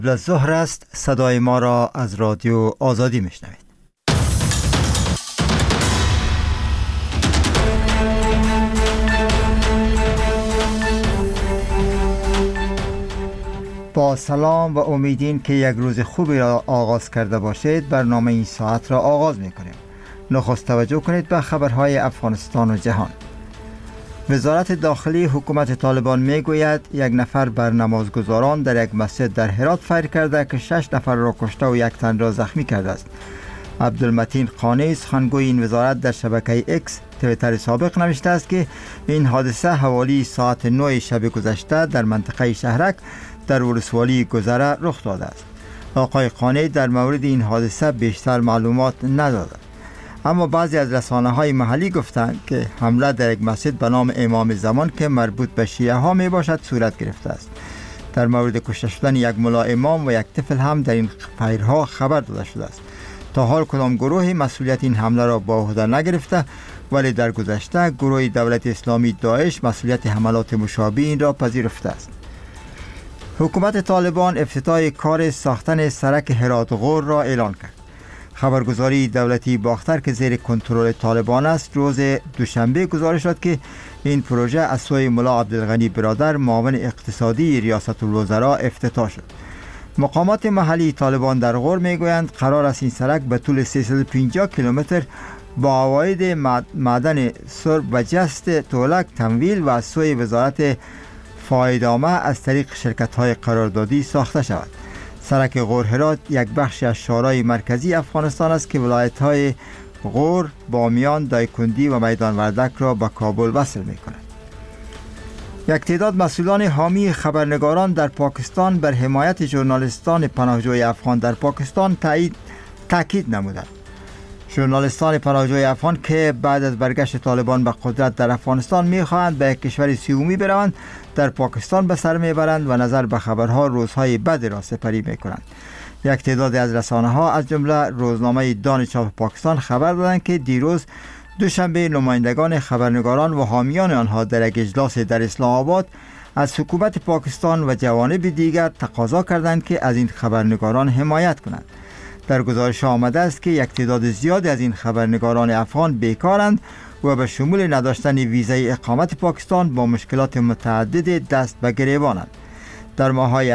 ظهر است. صدای ما را از رادیو آزادی میشنوید. با سلام و امیدین که یک روز خوبی را آغاز کرده باشید. برنامه این ساعت را آغاز میکنیم. نخست توجه کنید به خبرهای افغانستان و جهان. وزارت داخلی حکومت طالبان میگوید یک نفر بر نمازگزاران در یک مسجد در هرات فایر کرده که 6 نفر را کشته و یک تن را زخمی کرده است. عبدالمتین قانی سخنگوی این وزارت در شبکه اکس توییتر سابق نوشته است که این حادثه حوالی ساعت 9 شب گذشته در منطقه شهرک در ولسوالی گذره رخ داده است. آقای قانی در مورد این حادثه بیشتر معلومات نداده، اما بعضی از رسانه‌های محلی گفتند که حمله در یک مسجد به نام امام زمان که مربوط به شیعه ها می باشد صورت گرفته است. در مورد کشته شدن یک ملا امام و یک طفل هم در این فایرها خبر داده شده است. تا حال کدام گروهی مسئولیت این حمله را به عهده نگرفته، ولی در گذشته گروه دولت اسلامی داعش مسئولیت حملات مشابه این را پذیرفته است. حکومت طالبان افتتاح کار ساختن سرک هرات غور را اعلان کرد. خبرگزاری دولتی باختر که زیر کنترل طالبان است روز دوشنبه گزارش داد که این پروژه از سوی ملا عبدالغنی برادر معاون اقتصادی ریاست الوزراء افتتاح شد. مقامات محلی طالبان در غور میگویند قرار است این سرک به طول 350 کیلومتر با عواید معدن سرب و جست تولک تمویل و از سوی وزارت فایدامه از طریق شرکت‌های قراردادی ساخته شود. سرک غور هرات یک بخشی از شورای مرکزی افغانستان است که ولایت‌های غور، بامیان، دایکندی و میدان وردک را به کابل وصل می‌کند. یک تعداد مسئولان حامی خبرنگاران در پاکستان بر حمایت ژورنالیستان پناهجوی افغان در پاکستان تاکید نمودند. ژورنالیستان پناهجوی افغان که بعد از برگشت طالبان به قدرت در افغانستان می‌خواهند به یک کشور سومی بروند، در پاکستان به سر میبرند و نظر به خبرها روزهای بد را سپری میکنند. یک تعداد از رسانه‌ها از جمله روزنامه دان چاپ پاکستان خبر دادند که دیروز دوشنبه نمایندگان خبرنگاران و حامیان آنها در یک اجلاس در اسلام آباد از حکومت پاکستان و جوانب دیگر تقاضا کردند که از این خبرنگاران حمایت کنند. در گزارش آمده است که یک تعداد زیادی از این خبرنگاران افغان بیکارند و به شمول نداشتن ویزای اقامت پاکستان با مشکلات متعدد دست به گریبانند. در ماه‌های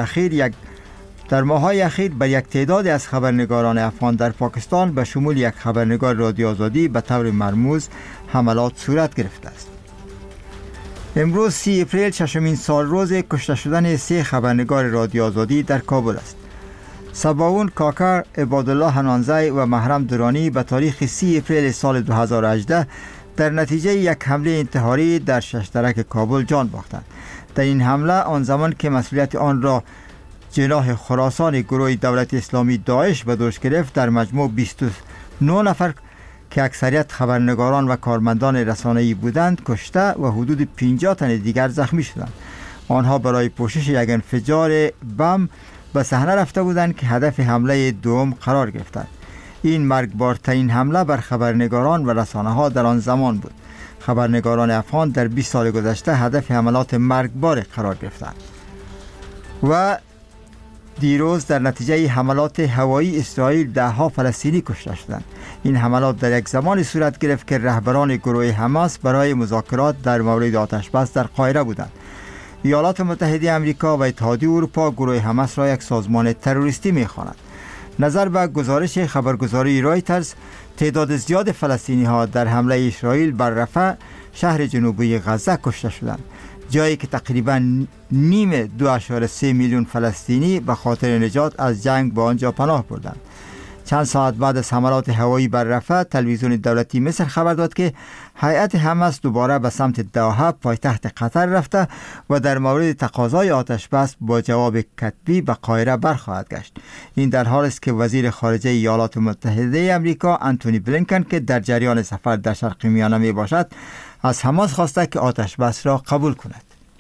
اخیر به یک تعداد از خبرنگاران افغان در پاکستان به شمول یک خبرنگار رادیو آزادی به طور مرموز حملات صورت گرفته است. امروز 30 اپریل ششمین سال روز کشته شدن 3 خبرنگار رادیو آزادی در کابل است. سباون کاکر، عبادالله حنانزی و محرم درانی به تاریخ 30 اپریل سال 2018 در نتیجه یک حمله انتحاری در ششترک کابل جان باختند. در این حمله آن زمان که مسئولیت آن را جناح خراسان گروه دولت اسلامی داعش به دوش گرفت، در مجموع 29 نفر که اکثریت خبرنگاران و کارمندان رسانه‌ای بودند کشته و حدود 50 تن دیگر زخمی شدند. آنها برای پوشش یک انفجار بم به صحنه رفته بودند که هدف حمله دوم قرار گرفتند. این مرگبارترین حمله بر خبرنگاران و رسانه‌ها در آن زمان بود. خبرنگاران افغان در 20 سال گذشته هدف حملات مرگبار قرار گرفتند و دیروز در نتیجه حملات هوایی اسرائیل 10 فلسطینی کشته شدند. این حملات در یک زمان صورت گرفت که رهبران گروه حماس برای مذاکرات در مورد آتش‌بس در قاهره بودند. ایالات متحده آمریکا و اتحادیه اروپا گروه حماس را یک سازمان تروریستی می‌خوانند. نظر به گزارش خبرگزاری رایترز، تعداد زیاد فلسطینی ها در حمله اسرائیل بر رفح، شهر جنوبی غزه کشته شدند، جایی که تقریباً نیم 2.3 میلیون فلسطینی به خاطر نجات از جنگ به آنجا پناه بردند. چند ساعت بعد از حملات هوایی بر رفح، تلویزیون دولتی مصر خبر داد که هیئت حماس دوباره به سمت دوحه پایتخت قطر رفته و در مورد تقاضای آتش بس با جواب کتبی به قاهره برخواهد گشت. این در حالی است که وزیر خارجه ایالات متحده آمریکا انتونی بلینکن که در جریان سفر در شرق میانه می باشد، از حماس خواسته که آتش بس را قبول کند.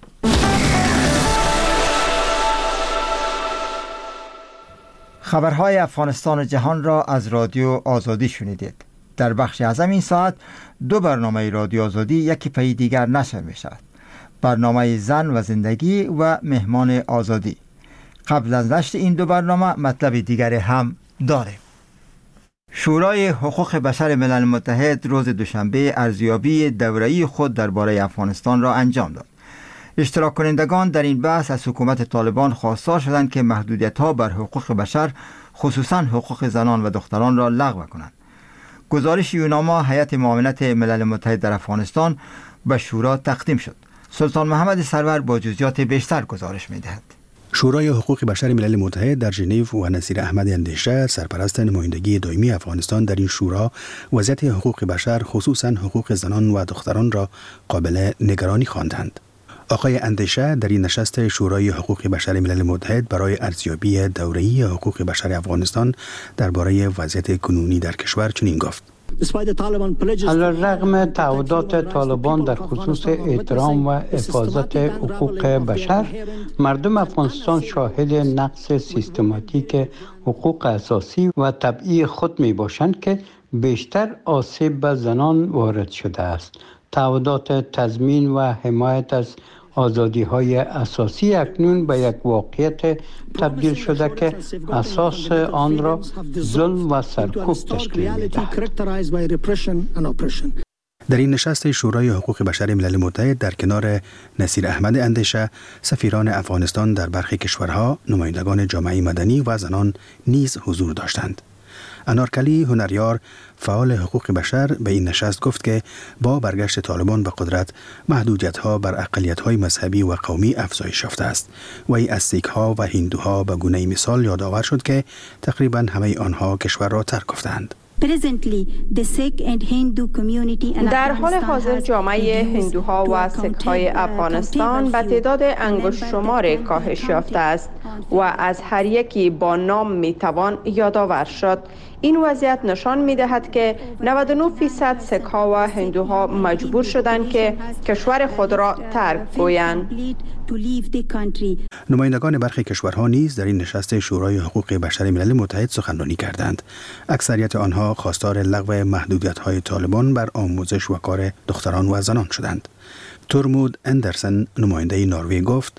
خبرهای افغانستان و جهان را از رادیو آزادی شنیدید. در بخش اعظم این ساعت 2 برنامه رادیو آزادی یکی پی دیگر نشر می شود. برنامه زن و زندگی و مهمان آزادی. قبل از نشر این دو برنامه مطلب دیگری هم داریم. شورای حقوق بشر ملل متحد روز دوشنبه ارزیابی دوره‌ای خود درباره افغانستان را انجام داد. اشتراک کنندگان در این بحث از حکومت طالبان خواستار شدند که محدودیت‌ها بر حقوق بشر خصوصاً حقوق زنان و دختران را لغو کنند. گزارش یوناما هیئت معاونت ملل متحد در افغانستان به شورا تقدیم شد. سلطان محمد سرور با جزئیات بیشتر گزارش می‌دهد. شورای حقوق بشر ملل متحد در ژنو و نصیر احمد اندیشه سرپرست نمایندگی دائمی افغانستان در این شورا وضعیت حقوق بشر خصوصاً حقوق زنان و دختران را قابل نگرانی خواندند. آقای اندیشه در این نشست شورای حقوق بشر ملل متحد برای ارزیابی دوره‌ای حقوق بشر افغانستان درباره وضعیت کنونی در کشور چنین گفت: علیرغم تعهدات طالبان در خصوص احترام و حفاظت حقوق بشر، مردم افغانستان شاهد نقض سیستماتیک حقوق اساسی و طبیعی خود می باشند که بیشتر آسیب به زنان وارد شده است. تعهدات تضمین و حمایت از آزادی‌های اساسی اکنون به یک واقعیت تبدیل شده که اساس آن را ظلم و سرکوب تشکیل می‌دهد. در این نشست شورای حقوق بشر ملل متحد در کنار نصیر احمد اندیشه، سفیران افغانستان در برخی کشورها، نمایندگان جامعه مدنی و زنان نیز حضور داشتند. انارکلی هنریار فعال حقوق بشر به این نشست گفت که با برگشت طالبان به قدرت محدودیت‌ها بر اقلیت‌های مذهبی و قومی افزایش یافته است و ای از سیک‌ها و هندوها به گونه مثال یادآور شد که تقریباً همه آنها کشور را ترک گفتند. در حال حاضر جامعه هندوها و سیک‌های افغانستان به تعداد انگشت شمار کاهش یافته است و از هر یکی با نام میتوان یادآور شد. این وضعیت نشان می‌دهد که 99% سیک‌ها و هندوها مجبور شدند که کشور خود را ترک گویند. نمایندگان برخی کشورها نیز در این نشست شورای حقوق بشر ملل متحد سخنرانی کردند. اکثریت آنها خواستار لغو محدودیت‌های طالبان بر آموزش و کار دختران و زنان شدند. تورمود اندرسن نماینده نروژ گفت: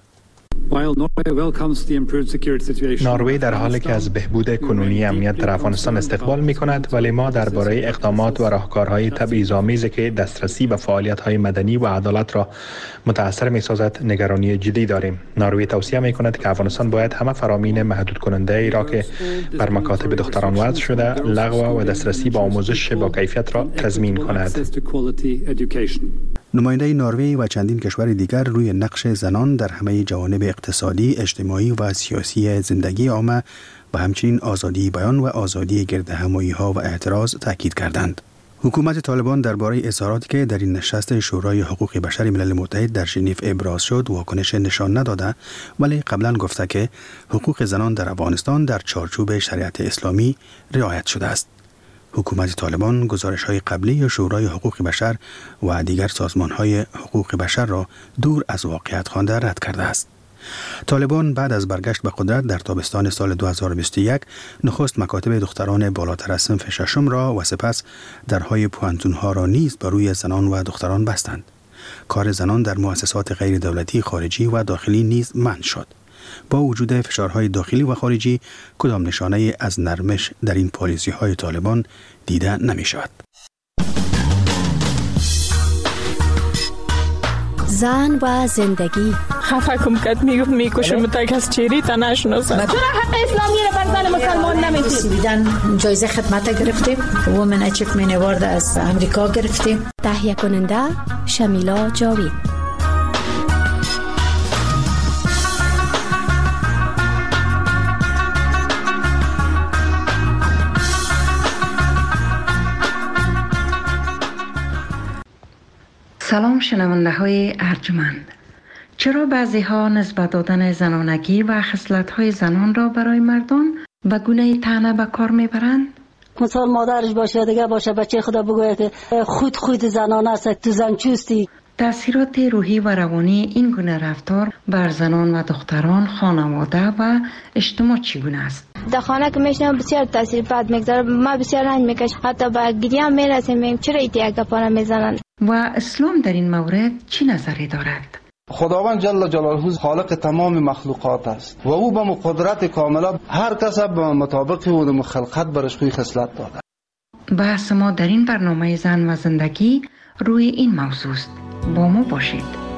نروژ در حالی که از بهبود کنونی امنیت در افغانستان استقبال می کند، ولی ما درباره اقدامات و راهکارهای تبعیض‌آمیزی که دسترسی به فعالیت‌های مدنی و عدالت را متأثر می سازد نگرانی جدی داریم. نروژ توصیه می کند که افغانستان باید همه فرامین محدود کننده ای را که بر مکاتب دختران وضع شده لغو و دسترسی به آموزش با کیفیت را تضمین کند. نماینده نروژ و چندین کشور دیگر روی نقش زنان در همه جوانب اقتصادی، اجتماعی و سیاسی زندگی عامه و همچنین آزادی بیان و آزادی گردهمایی‌ها و اعتراض تاکید کردند. حکومت طالبان درباره اظهاراتی که در این نشست شورای حقوق بشر ملل متحد در ژنو ابراز شد واکنش نشان نداده، ولی قبلا گفته که حقوق زنان در افغانستان در چارچوب شریعت اسلامی رعایت شده است. حکومت طالبان گزارش‌های قبلی شورای حقوق بشر و دیگر سازمان‌های حقوق بشر را دور از واقعیت خوانده رد کرده است. طالبان بعد از برگشت به قدرت در تابستان سال 2021 نخست مکاتب دختران بالاتر از صنف ششم را و سپس درهای پوهنتون‌ها را نیز بر روی زنان و دختران بستند. کار زنان در مؤسسات غیر دولتی خارجی و داخلی نیز منع شد. با وجود فشارهای داخلی و خارجی کدام نشانه از نرمش در این پالیسی‌های طالبان دیده نمی شود. زن و زندگی خفه کم کد میکشم تک از چیری تا نشناسم. چرا حق اسلامی را بر زن مسلمان نمیدید؟ سویدن جایزه خدمت گرفتیم، وومن اچیومنت اوارد از امریکا گرفتیم. تهیه کننده شمیلا جاوید. سلام شنونده های ارجمند. چرا بعضی ها نسبت دادن زنانگی و خصلت‌های زنان را برای مردان به گونه طعنه به کار میبرند؟ مثال مادرش باشه، دیگه باشه، بچه خدا بگوید که خود زنان است، تو زن چوستی. تأثیرات روحی و روانی این گونه رفتار بر زنان و دختران، خانواده و اجتماع چگونه است؟ در خانه که میشنم بسیار تاثیر بد میگذاره، ما بسیار رنج میکشم، حتی به گریه هم میرسیم چرا ایتی یک گپا میزنند. و اسلام در این مورد چی نظری دارد؟ خداوند جل جلاله خالق تمام مخلوقات است و او به قدرت کامله هر کس به مطابق اون خلقت برش خوی خصلت داده. بحث ما در این برنامه زن و زندگی روی این موضوع است. با ما باشید.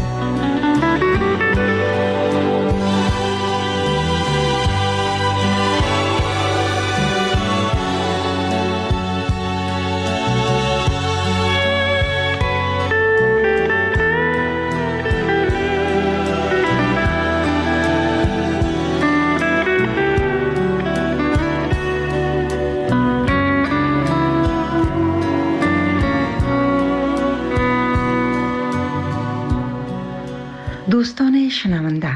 دوستان شنونده،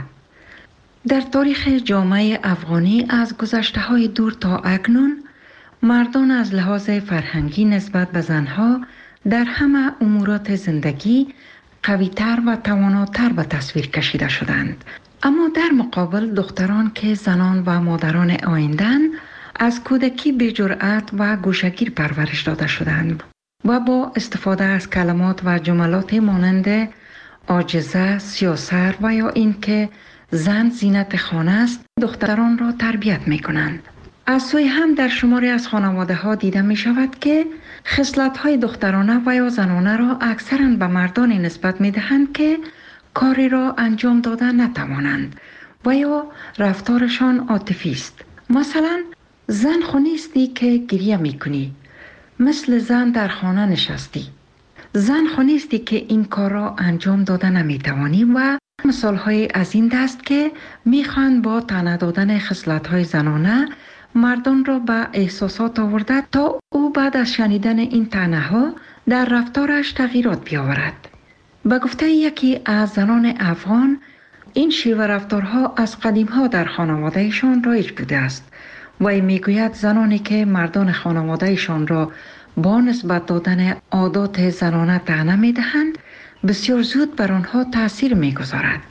در تاریخ جامعه افغانی از گذشته‌های دور تا اکنون مردان از لحاظ فرهنگی نسبت به زنها در همه امورات زندگی قوی‌تر و تواناتر به تصویر کشیده شدند. اما در مقابل دختران که زنان و مادران آینده‌اند از کودکی به جرأت و گوشه‌گیر پرورش داده شدند و با استفاده از کلمات و جملات مانند عاجزه، سیاسر و یا اینکه زن زینت خانه است دختران را تربیت می کنند. از سوی هم در شماری از خانواده ها دیده می شود که خصلت های دخترانه و یا زنانه را اکثرا به مردانی نسبت می دهند که کاری را انجام داده نتوانند و یا رفتارشان عاطفی است. مثلا زن خو نیستی که گریه می کنی، مثل زن در خانه نشستی. زن خو نیستی که این کار را انجام داده نمیتوانی و مثال های از این دست که میخوان با طعنه دادن خصلت های زنانه مردان را به احساسات آورده تا او بعد از شنیدن این طعنه ها در رفتارش تغییرات بیاورد. به گفته یکی از زنان افغان این شیوه رفتارها از قدیم ها در خانوادهشان رایج بوده است و میگوید زنانی که مردان خانوادهشان را با نسبت دادن عادات زنانه طعنه میدهند بسیار زود بر آنها تاثیر میگذارد.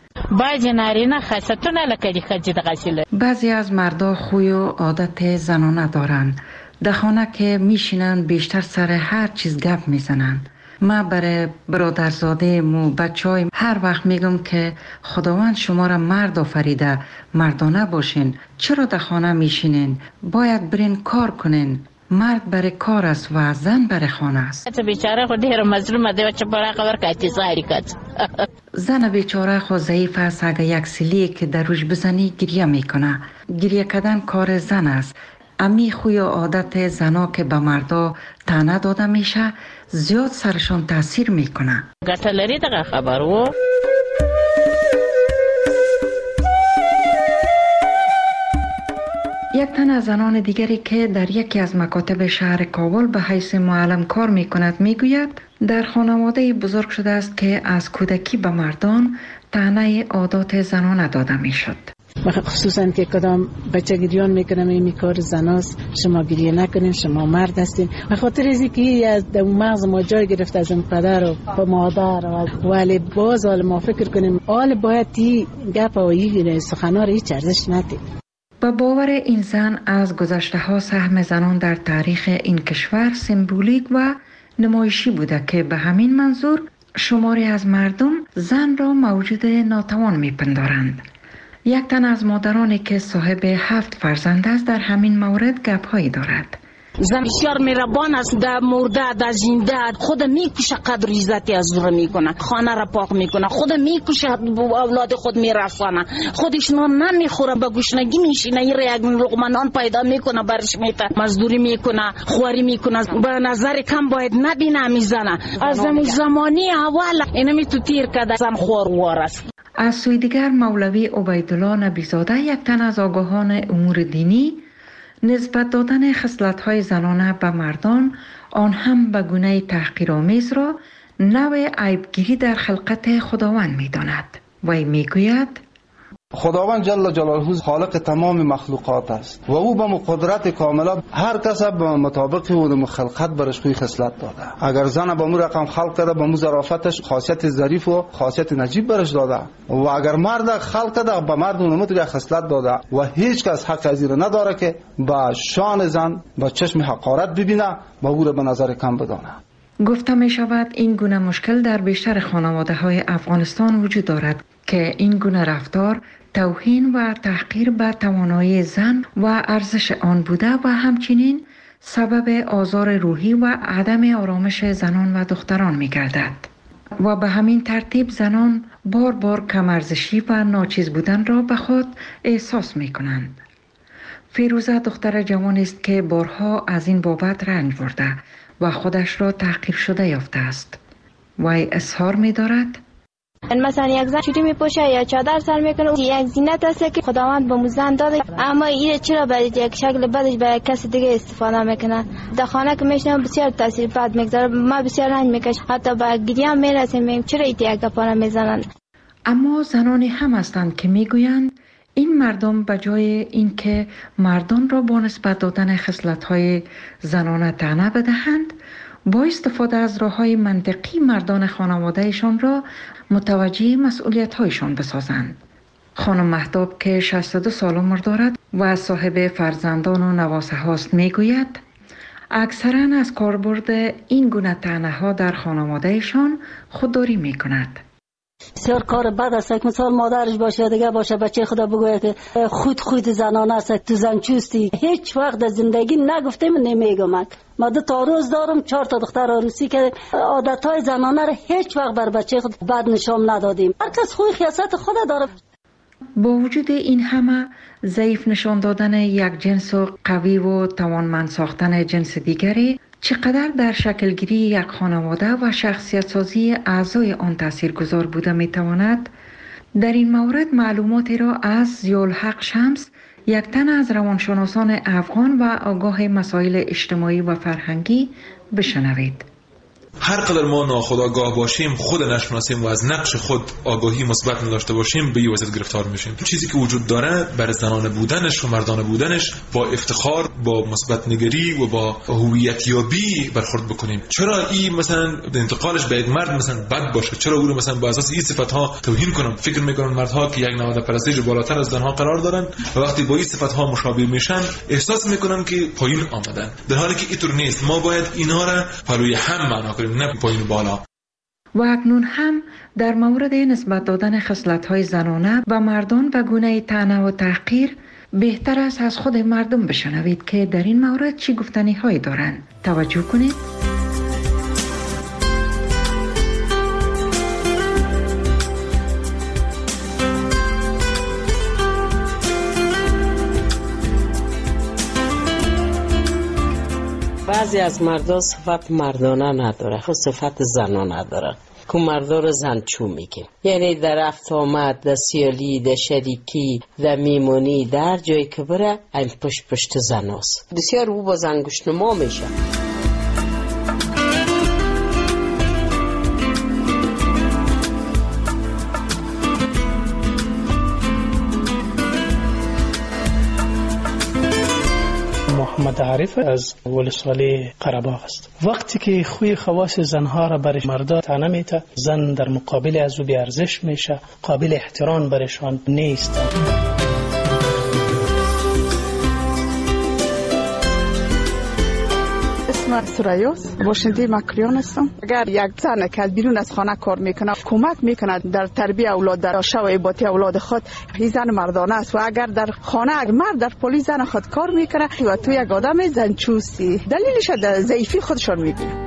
بعضی از مردا خوی و عادت زنانه دارند. در خانه که میشینند بیشتر سر هر چیز گپ میزنند. من برای برادرزاده و بچهای هر وقت میگم که خداوند شما را مرد آفریده، مردانه باشین. چرا در خانه میشینین؟ باید برین کار کنین. مرد برای کار است و زن برای خانه است. بیچاره خود هر مظلوم ده و چه برای خبر کاتی زاری کد. زن بیچاره خود ضعیف است. اگه یک سیلی که در روش بزنی گریه میکنه. گریه کردن کار زن است. امی خوی و عادت زنا که به مردا طعنه داده میشه زیاد سرشان تاثیر میکنه. گتلری دغه خبرو. یک تن از زنان دیگری که در یکی از مکاتب شهر کابل به حیث معلم کار می کند می گوید در خانواده بزرگ شده است که از کودکی به مردان طعنه عادات زنانه داده می شد. خصوصا که کدام بچه گریان میکنم این کار زناست، شما گریه نکنیم، شما مرد هستین. به خاطر از اینکه از مغز ما جای گرفت از اون پدر و مادر ولی باز حال ما فکر کنیم حال باید تی گپ و این سخنان را هیچ ارزش ندیم. با باور این زن از گذشته ها سهم زنان در تاریخ این کشور سمبولیک و نمایشی بوده که به همین منظور شماری از مردم زن را موجود ناتوان میپندارند. یک تن از مادرانی که صاحب 7 فرزند است در همین مورد گپ‌هایی دارد. زن بسیار مهربان است، در مرده در زنده خود میکشه، قدر عزتی از رو میکنه، خانه را پاک میکنه، خود میکشه، اولاد خود میرسانه، خودش نان نمیخوره، به گشنگی میشینه، این یک لقمه نان پیدا میکنه برش میته، مزدوری میکنه، خواری میکنه، به نظر کم باید نبینه میزنه. از زمانی اول اینمی تو تیر کده زن خوار است. از سوی دیگر مولوی عبیدالله نبیزاده یک تن از آگاهان امور دینی نسبت دادن خصلت‌های زنانه به مردان آن هم به گونه تحقیرآمیز را نوع عیبگیری در خلقت خداوند می‌داند و میگوید خداوند جل جلاله خالق تمام مخلوقات است و او به قدرت کامله هر کس به مطابق اون خلقت برش خوی خصلت داده. اگر زن به مو رقم خلق کرده به مو ظرافتش خاصیت ظریف و خاصیت نجیب برش داده و اگر مرد خلق کرده به مرد اون مطلق خصلت داده و هیچ کس حق از این نداره که با شان زن با چشم حقارت ببینه و او را به نظر کم بدانه. گفته می شود این گونه مشکل در بیشتر خانواده های افغانستان وجود دارد که این گونه رفتار توهین و تحقیر به توانایی زن و ارزش آن بوده و همچنین سبب آزار روحی و عدم آرامش زنان و دختران می گردد و به همین ترتیب زنان بار بار کم ارزشی و ناچیز بودن را به خود احساس می کنند. فیروزه دختر جوانی است که بارها از این بابت رنج برده و خودش را تحقیر شده یافته است. وی اظهار می دارد مثلا یک زن چوری میپوشه یا چادر سر میکنه، یک زینت است که خداوند به زن داده، اما این چرا به یک شکل بدش به کسی دیگه استفاده میکنه. در خانه که میشنم بسیار تاثیر بد میگذاره، ما بسیار رنج میکشم، حتی به گریه هم میرسیم چرا این یک گپا میزنن. اما زنانی هم هستند که میگویند این مردم به جای اینکه مردان را با نسبت دادن خصلت‌های زنانه طعنه بدهند، با استفاده از راه‌های منطقی مردان خانواده‌شان را متوجه مسئولیت‌هایشان بسازند. خانم مهتاب که 62 سال عمر دارد و صاحب فرزندان و نواسه هاست میگوید اکثراً از کاربرد این گونه طعنه‌ها در خانواده‌شان خودداری می‌کند. بسیار کار بد است که مثال مادرش باشه دیگه باشه بچه خدا بگوید که خود زنانه است، تو زنچوستی. هیچ وقت در زندگی نگفتم نمیگم. ما 2 تا روز دارم 4 تا دختر عروسی که عادتهای زنانه را هیچ وقت بر بچه خود بد نشان ندادیم. هر کس خوی خیاست خود داره. با وجود این همه ضعیف نشان دادن یک جنس و قوی و توانمند ساختن جنس دیگری چقدر در شکلگیری یک خانواده و شخصیت سازی اعضای آن تاثیرگذار بوده میتواند، در این مورد معلوماتی را از ضیاءالحق شمس، یک تن از روانشناسان افغان و آگاه مسائل اجتماعی و فرهنگی بشنوید. هر قدر ما ناخودآگاه باشیم، خود نشناسیم و از نقش خود آگاهی مثبت نداشته باشیم، به این وضعیت گرفتار میشیم. چیزی که وجود داره بر زنانه بودنش و مردانه بودنش با افتخار، با مثبت نگری و با هویت یابی برخورد بکنیم. چرا این مثلا انتقالش به یک مرد مثلا بد باشه؟ چرا او رو مثلا با اساس این صفات ها توهین کنم؟ فکر میکنن مردها که یک نهاد پرستش بالاتر از زنها قرار دارن و وقتی با این صفات ها مشابه میشن احساس میکنن که پایین آمدن، در حالی که اینطور نیست. ما باید اینها را پلوی هم معنا کنیم، نه پایین بالا. و اکنون هم در مورد نسبت دادن خصلت‌های زنانه و مردان و گونه طعنه و تحقیر بهتر است از خود مردم بشنوید که در این مورد چی گفتنی هایی دارند. توجه کنید. بعضی از مردا صفت مردانه نداره، خود صفت زنانه داره که مردا رو زنچو میگه. یعنی در رفت آمد، در سیالی، در شریکی، در میمونی، در جایی که بره این پشت زناست. بسیار او با زنگوش نما میشه. محمد عارف از ولسوالی قره‌باغ است. وقتی که خوی خواص زنها را برش مردا طعنه میته، زن در مقابل از او بی‌ارزش میشه، قابل احترام برشان نیست. اسمم سوریاس، باشنده مکریان هستم. اگر یک زن که بیرون از خانه کار میکنه کمک میکنه در تربیت اولاد، در شو عبادی اولاد خود، این زن مردانه است. و اگر در خانه اگر مرد در پلیس زن خود کار میکنه و تو یک آدم زنچوسی، دلیلش در ضعیفی خودشان میبینه.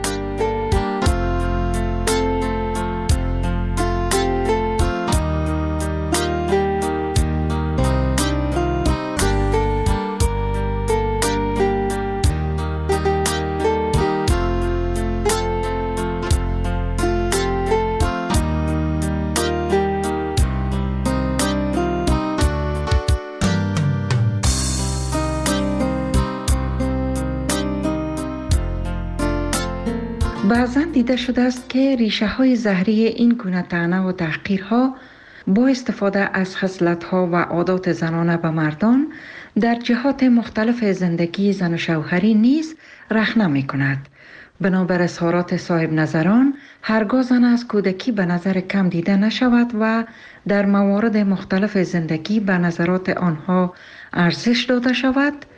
بعضاً دیده شده است که ریشه های زهری این گونه طعنه و تحقیرها با استفاده از خصلت‌ها و عادات زنانه به مردان در جهات مختلف زندگی زن و شوهری نیز رخنه می کند. بنابر اظهارات صاحب نظران، هرگاه زن از کودکی به نظر کم دیده نشود و در موارد مختلف زندگی به نظرات آنها ارزش داده شود،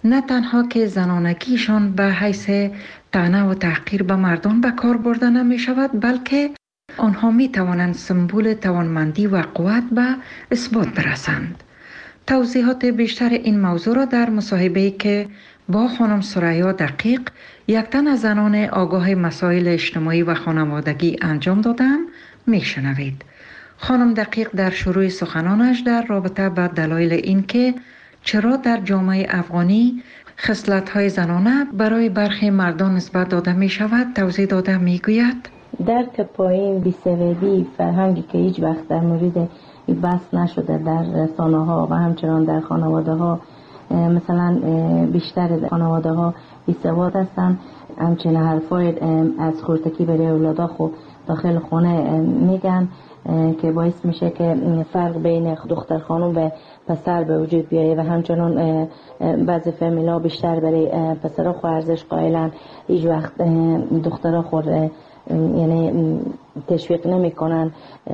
نه تنها که زنانگیشان به حیث طعنه و تحقیر به مردان به کار برده نمی شود، بلکه آنها می توانند سمبل توانمندی و قوت به اثبات برسند. توضیحات بیشتر این موضوع را در مصاحبه‌ای که با خانم ثریا دقیق، یک تن از زنان آگاه مسائل اجتماعی و خانوادگی انجام دادم میشنوید. خانم دقیق در شروع سخنانش در رابطه با دلایل این که چرا در جامعه افغانی خصلت‌های زنانه برای برخی مردان نسبت داده می شود توضیح داده می گوید: درک پایین بی‌سوادی فرهنگی که هیچ وقت در مورد بحث نشده در رسانه ها و همچنان در خانواده ها، مثلا بیشتر خانواده ها بی‌سواد هستند. همچنین حرفای از خردکی برای اولادا خود داخل خانه میگن که باعث میشه که فرق بین دختر خانم و پسر به وجود بیایه و همچنان بعضی فامیلا بیشتر برای پسرها خو ارزش قائلن. هیچ وقت دخترها خود یعنی تشویق نمی کنن.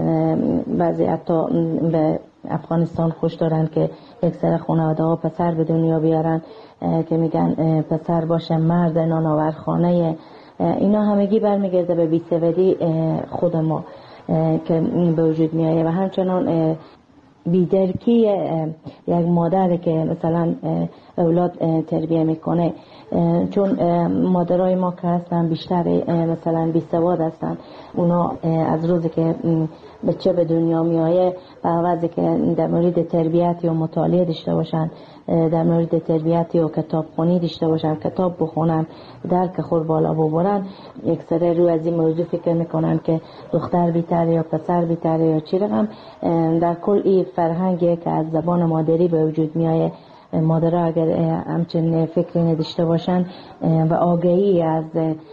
بعضی حتی به افغانستان خوش دارن که اکثر خانواده ها پسر به دنیا بیارن که میگن پسر باشه مرد نانآور خانه. اینا همگی برمیگرده به بی‌سوادی خود ما که به وجود میایه و همچنان بیدرکی یک مادر که مثلا اولاد تربیه میکنه، چون مادرای ما که هستن بیشتر مثلا بی‌سواد هستن. اونا از روزی که بچه به دنیا میایه و عوضی که در مورد تربیت یا مطالعه داشته باشن، در مورد تربیت یا کتابخوانی داشته باشن، کتاب بخونن، درک خود بالا ببرن، اکثر رو از این موضوع فکر میکنن که دختر بیتره یا پسر بیتره یا چی رقم. در کل این فرهنگی که از زبان مادری به وجود میایه، مادرها اگر همچنین فکری نداشته باشن و آگاهی از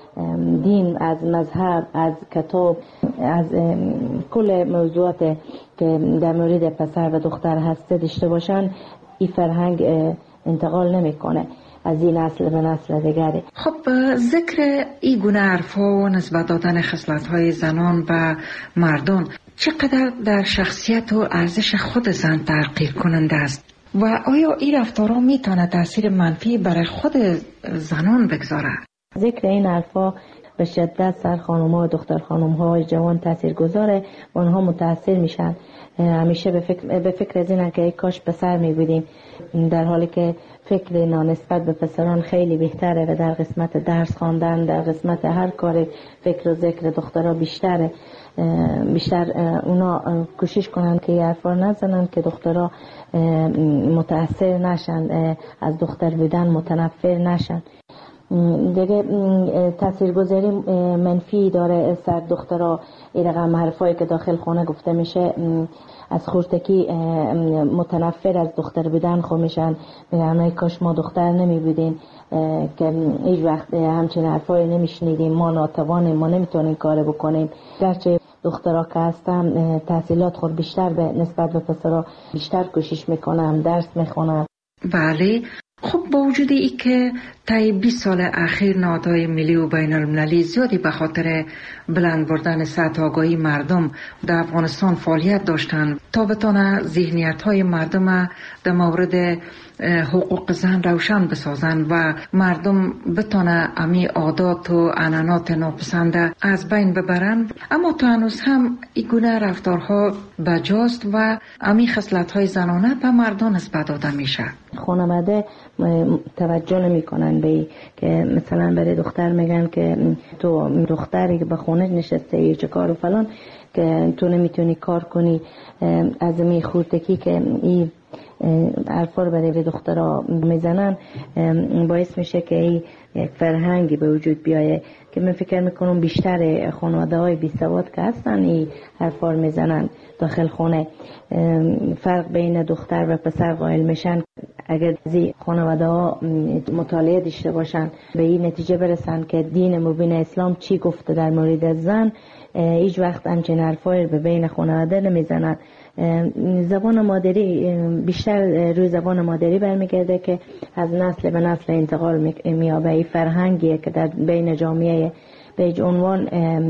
دین، از مذهب، از کتاب، از کل موضوعات که در مورد پسر و دختر هسته داشته باشن، این فرهنگ انتقال نمیکنه از این نسل به نسل دیگری. خب ذکر این گونه حرفا و نسبت دادن خصلت‌های زنان به مردان چقدر در شخصیت و ارزش خود زن تحقیر کننده است و آیا این رفتارها میتونه تاثیر منفی برای خود زنان بگذاره؟ ذکر این حرفا به شدت سر خانم‌ها و دختر خانم‌های جوان تاثیر گذاره و آنها متاثر میشن. همیشه به فکر از این که کاش پسر میبودیم، در حالی که فکر نانسبت به پسران خیلی بهتره و در قسمت درس خواندن، در قسمت هر کار فکر و ذکر دخترها بیشتر اونا کوشش کنن که یه حرفا نزنن که دخترها متاثر نشن، از دختر بودن متنفر نشن. دیگه تاثیرگذاری منفی داره سر دخترها. این رقم حرفایی که داخل خانه گفته میشه، از خردکی متنفر از دختر بودن خو میشن، میگن کاش ما دختر نمی بودیم که هیچ وقت همچین حرفایی نمیشنیدیم، ما ناتوانیم، ما نمیتونیم کار بکنیم. گرچه دخترها که هستن تحصیلات خود بیشتر به نسبت به پسرها بیشتر کوشش میکنن، درس میخونن. بله. خب با وجود ای که طی 20 سال اخیر نهادهای ملی و بین المللی زیادی به خاطر بلند بردن سطح آگاهی مردم در افغانستان فعالیت داشتند تا بتونه ذهنیت های مردم در مورد حقوق زن روشن بسازن و مردم بتونه امی عادات و عنعنات ناپسنده از بین ببرن، اما تا هنوز هم این گونه رفتارها بجاست و امی خصلت های زنانه به مردان نسبت داده میشه. خانواده توجه نمی کنن به که مثلا برای دختر میگن که تو دختری که به خونه نشسته یا چه کار و فلان که تو نمیتونی کار کنی. از می خردکی که این حرفا رو برای دخترها میزنن باعث میشه که این یک فرهنگی به وجود بیایه که من فکر میکنم بیشتر خانواده های بی سواد که هستن این حرفا رو میزنن داخل خونه. فرق بین دختر و پسر قائل میشن. اگر زی خانواده ها مطالعه داشته باشن به این نتیجه برسن که دین مبین اسلام چی گفته در مورد زن، هیچ وقت همچین حرفایی به بین خانواده نمیزنن. زبان مادری بیشتر روی زبان مادری برمیگرده که از نسل به نسل انتقال میابه. این فرهنگیه که در بین جامعه به هیچ عنوان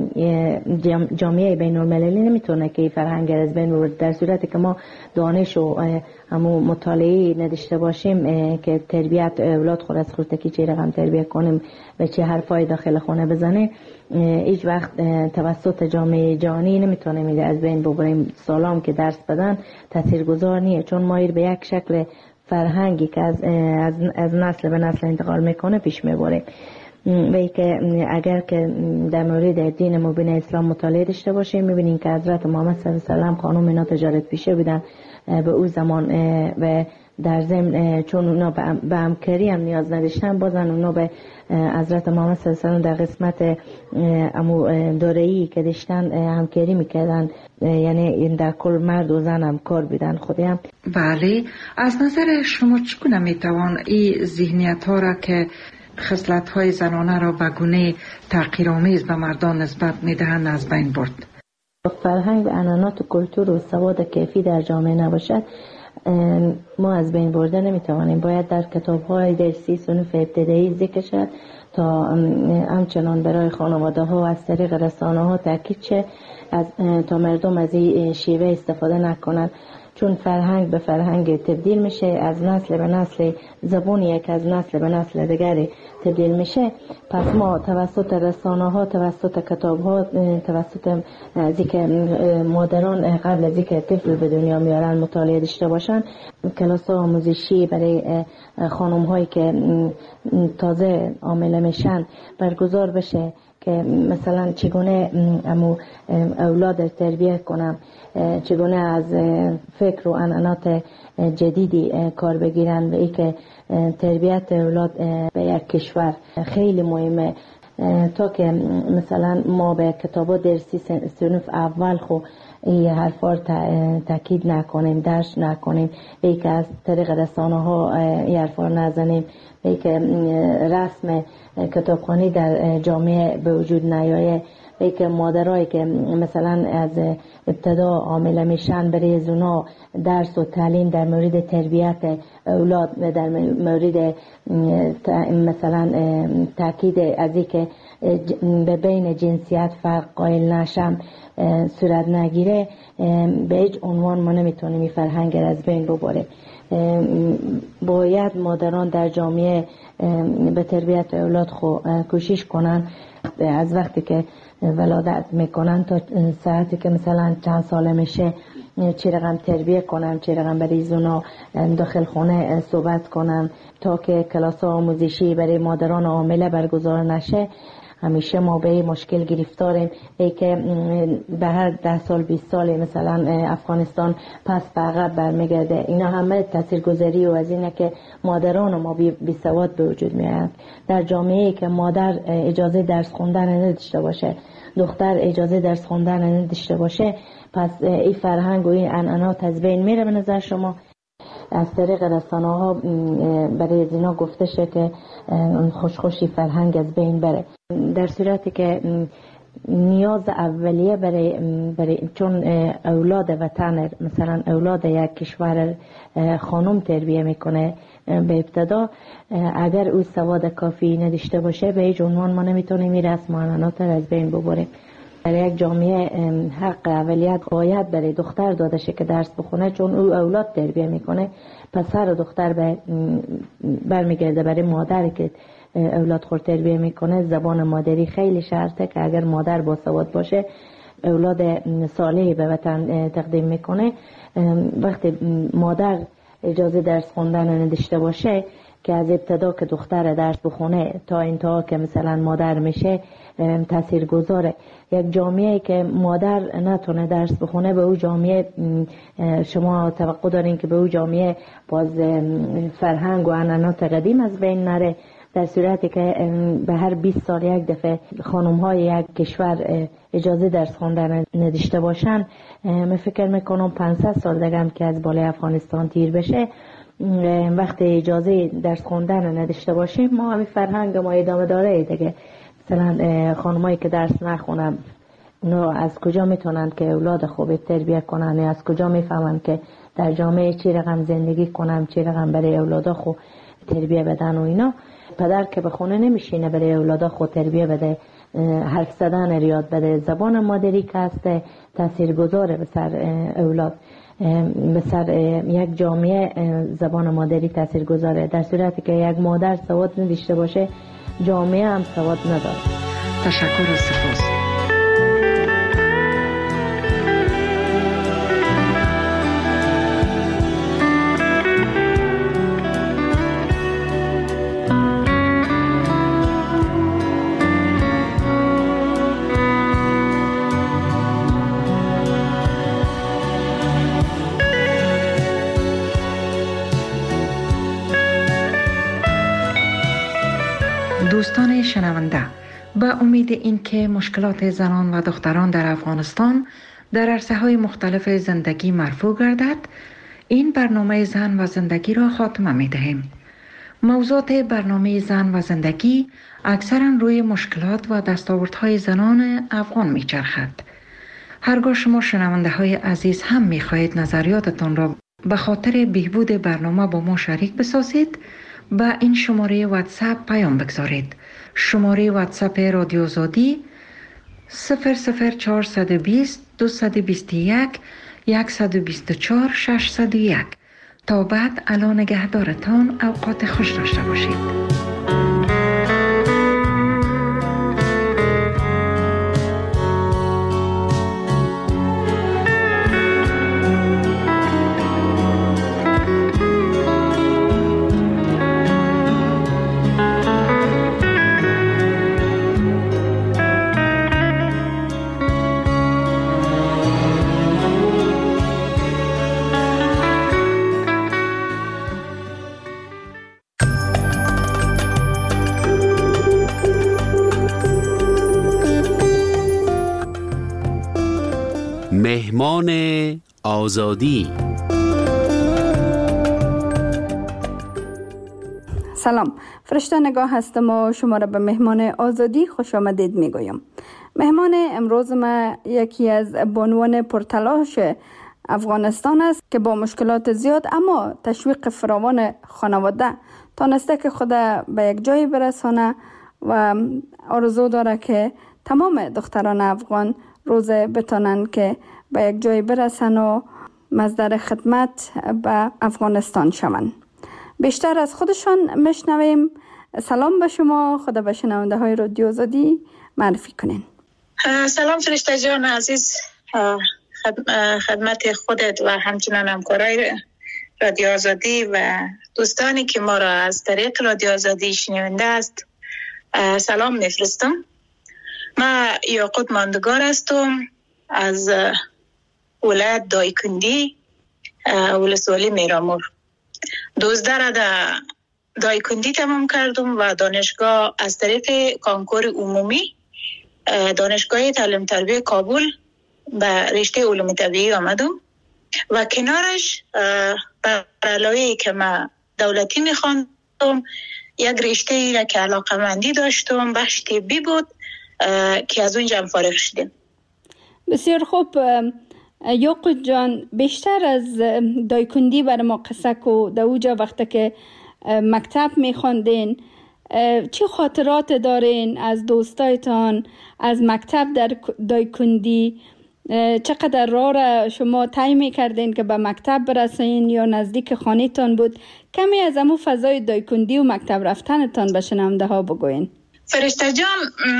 جامعه بین المللی نمیتونه که فرهنگ از بین ببره. در صورتی که ما دانش و همون مطالعه نداشته باشیم که تربیت اولاد خود از خودکی چه رقم تربیت کنیم و چه حرفای داخل خونه بزنه، هیچ وقت توسط جامعه جهانی نمیتونه از بین ببریم. سالام که درس بدن تاثیرگذار نیست، چون مایل به یک شکل فرهنگی که از نسل به نسل انتقال میکنه پیش میبره. و ای که اگر که در مورد دین مبین اسلام مطالعه داشته باشیم میبینیم که حضرت محمد صلی الله علیه و سلم خانم اینا تجارت پیشه بودن به اون زمان و در ضمن چون اونا به همکاری هم نیاز نداشتن، بازن اونا به حضرت محمد صلی الله علیه و سلم در قسمت دوره‌ای که داشتن همکاری میکردن، یعنی در کل مرد و زن هم کار بیدن خودی هم. بله، از نظر شما چگونه میتوان این ذهنیت ها را که خصلت های زنانه را به گونه تحقیرآمیز به مردان نسبت میدهند از بین برد؟ فرهنگ و عنعنات و کلتور و سواد کیفی در جامعه نباشد ما از بین برده نمیتوانیم. باید در کتاب های درسی صنوف ابتدایی ذکر شد تا همچنان برای خانواده ها از طریق رسانه ها تاکید شه تا مردم از این شیوه استفاده نکنند، چون فرهنگ به فرهنگ تبدیل میشه، از نسل به نسل زبون یک از نسل به نسل دیگری تبدیل میشه. پس ما توسط رسانه ها، توسط کتاب ها، توسط ذکر مادران قبل از اینکه طفل به دنیا میارن مطالعه داشته باشن، کلاس آموزشی برای خانم هایی که تازه حامله میشن برگزار بشه که مثلا چگونه اولاد تربیت کنم، چگونه از فکر و عنعنات جدیدی کار بگیرن و ای که تربیت اولاد به یک کشور خیلی مهمه. تا که مثلا ما به کتابات درسی صنف اول خو این حرفا تاکید نکنیم، درش نکنیم، ای که از طریق رسانه ها این حرفا نزنیم، ای که رسم کتابخوانی در جامعه به وجود نیایه، ای که مادرایی که مثلا از ابتدا حامله میشن برای زونا درس و تعلیم در مورد تربیت اولاد و در مورد مثلا تاکید از این که به بین جنسیت فرق قائل نشم صورت نگیره، به هیچ عنوان ما نمیتونیم این فرهنگ از بین ببریم. باید مادران در جامعه به تربیت اولاد کوشش کنن، از وقتی که ولادت میکنن تا ساعتی که مثلا چند ساله میشه چه رقم تربیت کنن، چه رقم برای زونا داخل خونه صحبت کنن تا که کلاس آموزشی برای مادران حامله برگزار نشه. همیشه ما به مشکل گرفتاریم ای که به هر 10 سال 20 سال مثلا افغانستان پس به عقب برمیگرده. اینا همه تاثیرگذاری و از اینه که مادران ما بی سواد به وجود میاد. در جامعه‌ای که مادر اجازه درس خوندن نداشته باشه، دختر اجازه درس خوندن نداشته باشه، پس این فرهنگ و این عنعنات از بین میره. به نظر شما از طریق رسانه ها برای اینا گفته شه که خوشی فرهنگ از بین بره، در صورتی که نیاز اولیه برای چون اولاد وطن، مثلا اولاد یک کشور خانم تربیه میکنه به ابتدا، اگر او سواد کافی نداشته باشه به هیچ عنوان ما نمیتونیم این رسم و عنعنات از بین ببریم. در یک جامعه حق اولیت باید برای دختر داده شه که درس بخونه، چون او اولاد تربیه میکنه. پسر و دختر برمیگرده برای مادری که اولاد خود تربیه میکنه. زبان مادری خیلی شرطه که اگر مادر با سواد باشه اولاد صالحی به وطن تقدیم میکنه. وقتی مادر اجازه درس خوندن نداشته باشه که از ابتدا که دختر درس بخونه تا انتها که مثلا مادر میشه تأثیر گذاره. یک جامعه که مادر نتونه درس بخونه به او جامعه شما توقع دارین که به او جامعه باز فرهنگ و عنعنات قدیم از بین نره. در صورتی که به هر 20 سال یک دفعه خانم های یک کشور اجازه درس خوندن نداشته باشن، من فکر میکنم 500 سال دیگه هم که از بالای افغانستان تیر بشه، وقتی اجازه درس خوندن نداشته باشیم ما همین فرهنگ ما ادامه داره دیگه. مثلا خانمایی که درس نخونن اونا از کجا میتونن که اولاد خوب تربیت کنن؟ از کجا میفهمن که در جامعه چی رقم زندگی کنم، چی رقم برای اولادا خوب تربیت بدن و اینا؟ پدر که به خونه نمیشینه برای اولادا خود تربیت بده، حرف زدن یاد بده. زبان مادری که هست تاثیرگذاره به سر اولاد، به سر یک جامعه زبان مادری تاثیرگذاره. در صورتی که یک مادر سواد نداشته باشه جامعه هم سواد نداره. تشکر و سپاس. دوستان شنونده، به امید اینکه مشکلات زنان و دختران در افغانستان در عرصه‌های مختلف زندگی مرفوع گردد، این برنامه زن و زندگی را خاتمه می‌دهیم. موضوعات برنامه زن و زندگی اکثراً روی مشکلات و دستاوردهای زنان افغان می‌چرخد. هرگاه شما شنونده‌های عزیز هم می‌خواهید نظریاتتان را به خاطر بهبود برنامه با ما شریک بسازید، با این شماره واتساپ پیام بگذارید. شماره واتساپ رادیو آزادی 00420 221 124 601. تا بعد الا نگهدارتان، اوقات خوش داشته باشید. مهمان آزادی. سلام، فرشته نگاه هستم و شما را به مهمان آزادی خوش آمدید میگویم. مهمان امروز ما یکی از بانوان پرتلاش افغانستان است که با مشکلات زیاد اما تشویق فراوان خانواده تانسته که خود به یک جایی برسانه و آرزو داره که تمام دختران افغان روز بتانن که به یک جایی برسن و مصدر خدمت به افغانستان شون. بیشتر از خودشان میشنویم. سلام به شما، خدا به شنونده های رادیو آزادی معرفی کنین. سلام فرشته جان عزیز، خدمت خودت و همچنان همکارای رادیو آزادی و دوستانی که ما را از طریق رادیو آزادی شنونده است سلام میفرستم. ما یاقوت ماندگار هستم از ولایت دایکندی، ولسوالی میرامور. 12 را در دایکندی تمام کردم و دانشگاه از طریق کانکور عمومی دانشگاه تعلیم تربیه کابل به رشته علوم طبیعی آمدم و کنارش بر علاوه که من دولتی میخواندم یک رشته ای را که علاقمندی داشتم بخش طبی بود که از اونجا فارغ شدیم. بسیار خوب. یاقوت جان، بیشتر از دایکندی برای ما قصه کو. در اوجا وقتی که مکتب میخواندین چه خاطرات دارین از دوستایتان از مکتب در دایکندی؟ چقدر راه را شما طی میکردین که به مکتب برسین یا نزدیک خانه‌تان بود؟ کمی از همون فضای دایکندی و مکتب رفتنتان به شنونده ها بگوین. فرشته جان،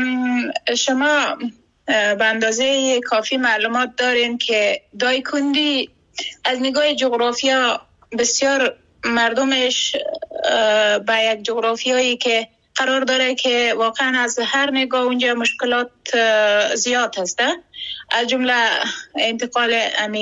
شما به اندازه کافی معلومات دارین که دایکندی از نگاه جغرافیا بسیار مردمش با یک جغرافیایی که قرار داره که واقعا از هر نگاه اونجا مشکلات زیاد هسته، از جمله انتقال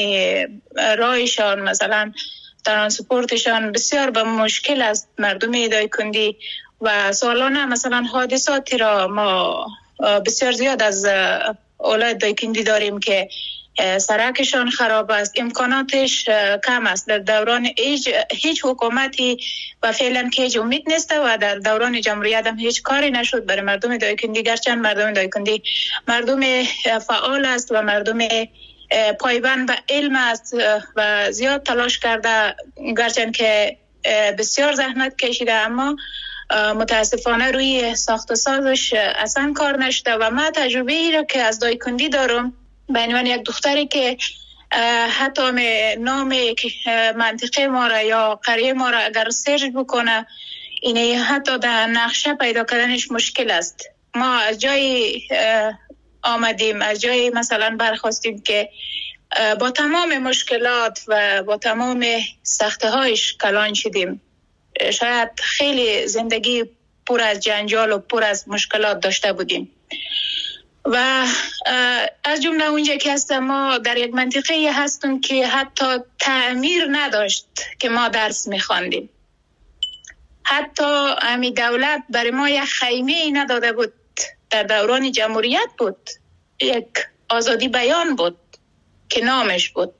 راهشان، مثلا ترانسپورتشان بسیار به مشکل است مردم دایکندی و سالانه مثلا حادثاتی را ما بسیار زیاد از اولاد دایکندی داریم که سرکشان خراب است، امکاناتش کم است. در دوران هیچ حکومتی و فعلا که هیچ امید نیست و در دوران جمهوریت هم هیچ کاری نشد برای مردم دایکندی، گرچند مردم دایکندی مردم فعال است و مردم پایبند به علم است و زیاد تلاش کرده، گرچند که بسیار زحمت کشیده، اما متاسفانه روی ساخت و سازش اصلا کار نشده و من تجربه ای را که از دایکندی دارم به عنوان یک دختری که حتی نام منطقه ما را یا قریه ما را اگر سرچ بکنه اینه حتی در نقشه پیدا کردنش مشکل است. ما از جای آمدیم، از جای مثلا برخواستیم که با تمام مشکلات و با تمام سخته هایش کلان شدیم. شاید خیلی زندگی پر از جنجال و پر از مشکلات داشته بودیم و از جمله اونجا که هستم ما در یک منطقه هستیم که حتی تعمیر نداشت که ما درس میخواندیم. حتی امی دولت برای ما یک خیمه نداده بود. در دوران جمهوریت بود، یک آزادی بیان بود که نامش بود.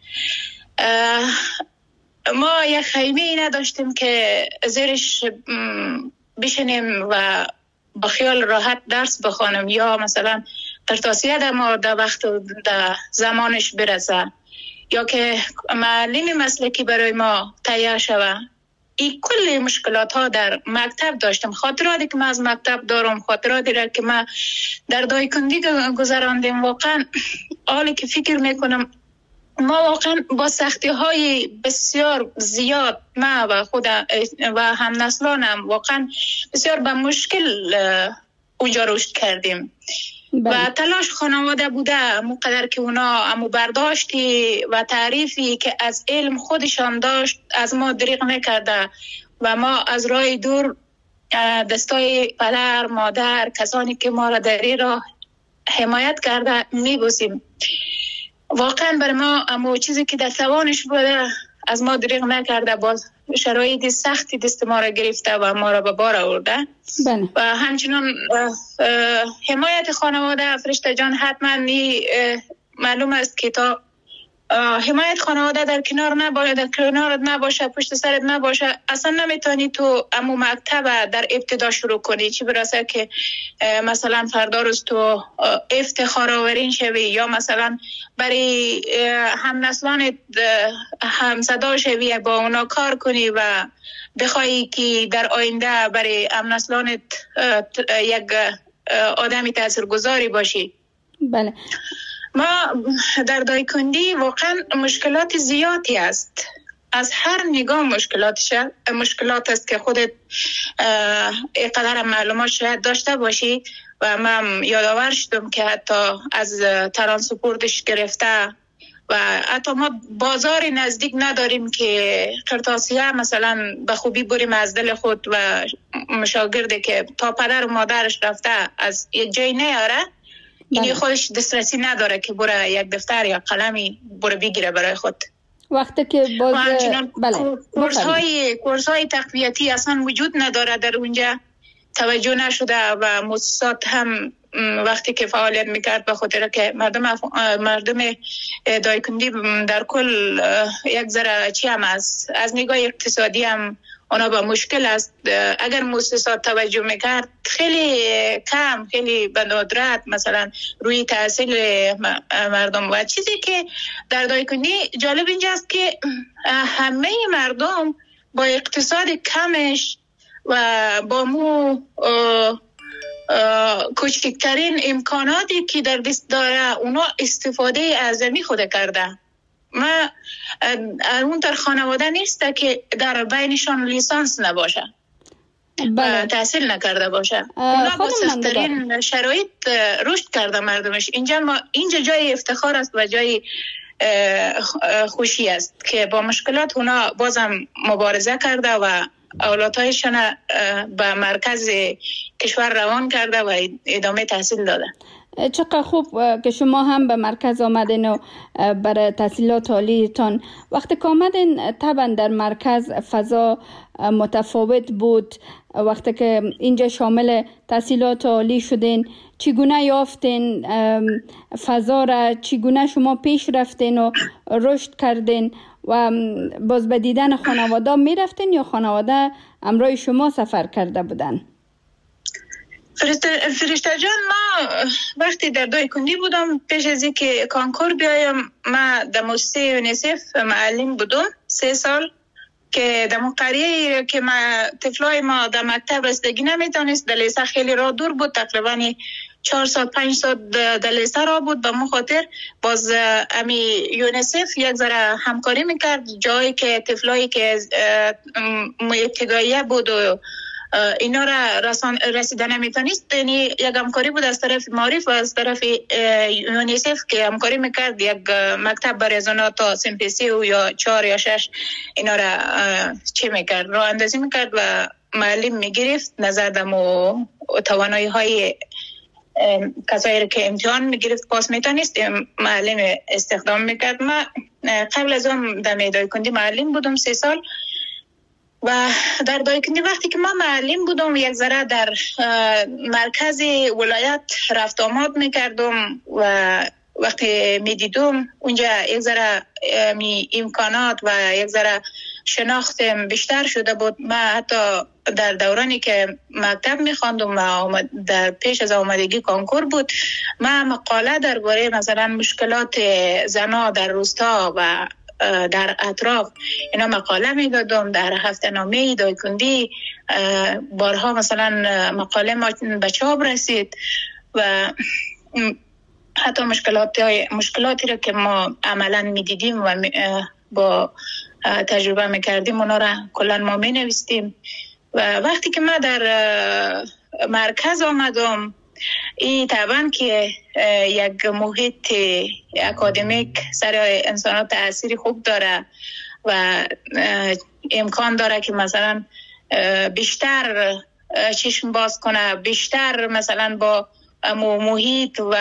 ما یک خیمه نداشتیم که زیرش بشینیم و با خیال راحت درس بخوانم یا مثلا ترتاسیه ما در وقت در زمانش برسه یا که معلم مسلکی برای ما تیار شوه. این کل مشکلات ها در مکتب داشتم. خاطراتی که من از مکتب دارم، خاطراتی را که من در دایکندی گذراندیم، واقعا حالی که فکر میکنم ما واقعا با سختی های بسیار زیاد ما و خود و هم نسلانم واقعا بسیار به مشکل اونجا رشد کردیم. و تلاش خانواده بوده مقدر که اونا امو برداشتی و تعریفی که از علم خودشان داشت از ما دریغ نکرده و ما از راه دور دستای پدر، مادر، کسانی که ما را در این راه حمایت کرده میبوسیم. واقعا برای ما امو چیزی که در توانش بوده از ما دریغ نکرده، باز شرایط سختی دست ما را گرفته و ما را به بار آورده. و همچنان حمایت خانواده. فرشته جان حتما معلوم است که تا حمایت خانواده در کنارت نباشه، پشت سرت نباشه، اصلا نمیتونی تو امو مکتب در ابتدا شروع کنی، چی برسه که مثلا فردا روز تو افتخار آورین شوی یا مثلا برای هم نسلانت هم صدا شوی، با اونا کار کنی و بخوایی که در آینده برای هم نسلانت یک آدمی تاثیرگذاری باشی. بله. ما در دایکندی واقعا مشکلات زیادی است. از هر نگاه مشکلات است که خودت اینقدر معلومات شاید داشته باشی و من یادآور شدم که حتی از ترانسپورتش گرفته و حتی ما بازار نزدیک نداریم که قرطاسیه مثلا به خوبی بریم از دل خود و مشاگرده که تا پدر و مادرش رفته از یک جای نیاره، اینی خودش دسترسی نداره که بره یک دفتر یا قلمی بره بگیره برای خود. وقتی که باز کورس های تقویتی اصلا وجود نداره در اونجا، توجه نشده و مؤسسات هم وقتی که فعالیت میکرد به خاطر که مردم دایکندی در کل یک ذره چی هم از نگاه اقتصادی هم اونا با مشکل است. اگر مؤسسات توجه میکرد خیلی کم، خیلی به ندرت مثلا روی تحصیل مردم. و چیزی که در دایکندی جالب اینجاست که همه مردم با اقتصاد کمش و با کوچکترین امکاناتی که در دست داره اونا استفاده اعظمی خود کرده. ما اون در خانواده نیست که در بینشان لیسانس نباشه، تحصیل نکرده باشه. اونا با سخت‌ترین شرایط رشد کرده مردمش. اینجا جای افتخار است و جای خوشی است که با مشکلات اونا بازم مبارزه کرده و اولادهایشان به مرکز کشور روان کرده و ادامه تحصیل داده. چقدر خوب که شما هم به مرکز آمدین و برای تحصیلات عالیتان. وقتی که آمدین طبعا در مرکز فضا متفاوت بود. وقتی که اینجا شامل تحصیلات عالی شدین چگونه یافتین فضا را؟ چگونه شما پیش رفتین و رشد کردین و باز به دیدن خانواده می رفتین یا خانواده همراه شما سفر کرده بودن؟ فرشته جان، ما وقتی در دایکندی بودم پیش از اینکه کانکور بیایم، ما در مؤسسه یونیسف معلم بودم 3 سال که در قریه که ما طفلای ما در مکتب رسیدگی نمیتونست، در لیسه خیلی راه دور بود، تقریبا 4 ساعت 5 ساعت در لیسه راه بود. به مو خاطر باز امی یونیسف یک ذره همکاری میکرد، جایی که طفلایی که ابتداییه بود و اینا را رسیدن نمیتونست، یعنی یک همکاری بود از طرف معارف و از طرف یونیسف که همکاری میکرد، یک مکتب برای زنا تا سمپیسی و یا 4 یا 6 اینا را چی میکرد، راه اندازی میکرد و معلم میگرفت نظر دمو توانایی های کسایی که امتحان میگرفت پاس میتونست معلم استخدام میکرد. ما قبل از اون در دایکندی معلم بودم 3 سال و در دایکندی وقتی که ما معلم بودم یک ذره در مرکز ولایت رفت آمد میکردم و وقتی میدیدم اونجا یک ذره امکانات و یک ذره شناختم بیشتر شده بود. ما حتی در دورانی که مکتب میخواندم و در پیش از آمدگی کنکور بود، ما مقاله درباره مثلا مشکلات زنا در روستا و در اطراف اینا مقاله میدادم. در هفته نامه دایکندی بارها مثلا مقاله ما به چاپ رسید و حتی مشکلاتی رو که ما عملا میدیدیم و با تجربه میکردیم اونا را کلا ما مینویسیم. و وقتی که ما در مرکز آمدم، این طبعا که یک محیط اکادمیک سر انسانات تأثیری خوب داره و امکان داره که مثلا بیشتر چشم باز کنه، بیشتر مثلا با محیط و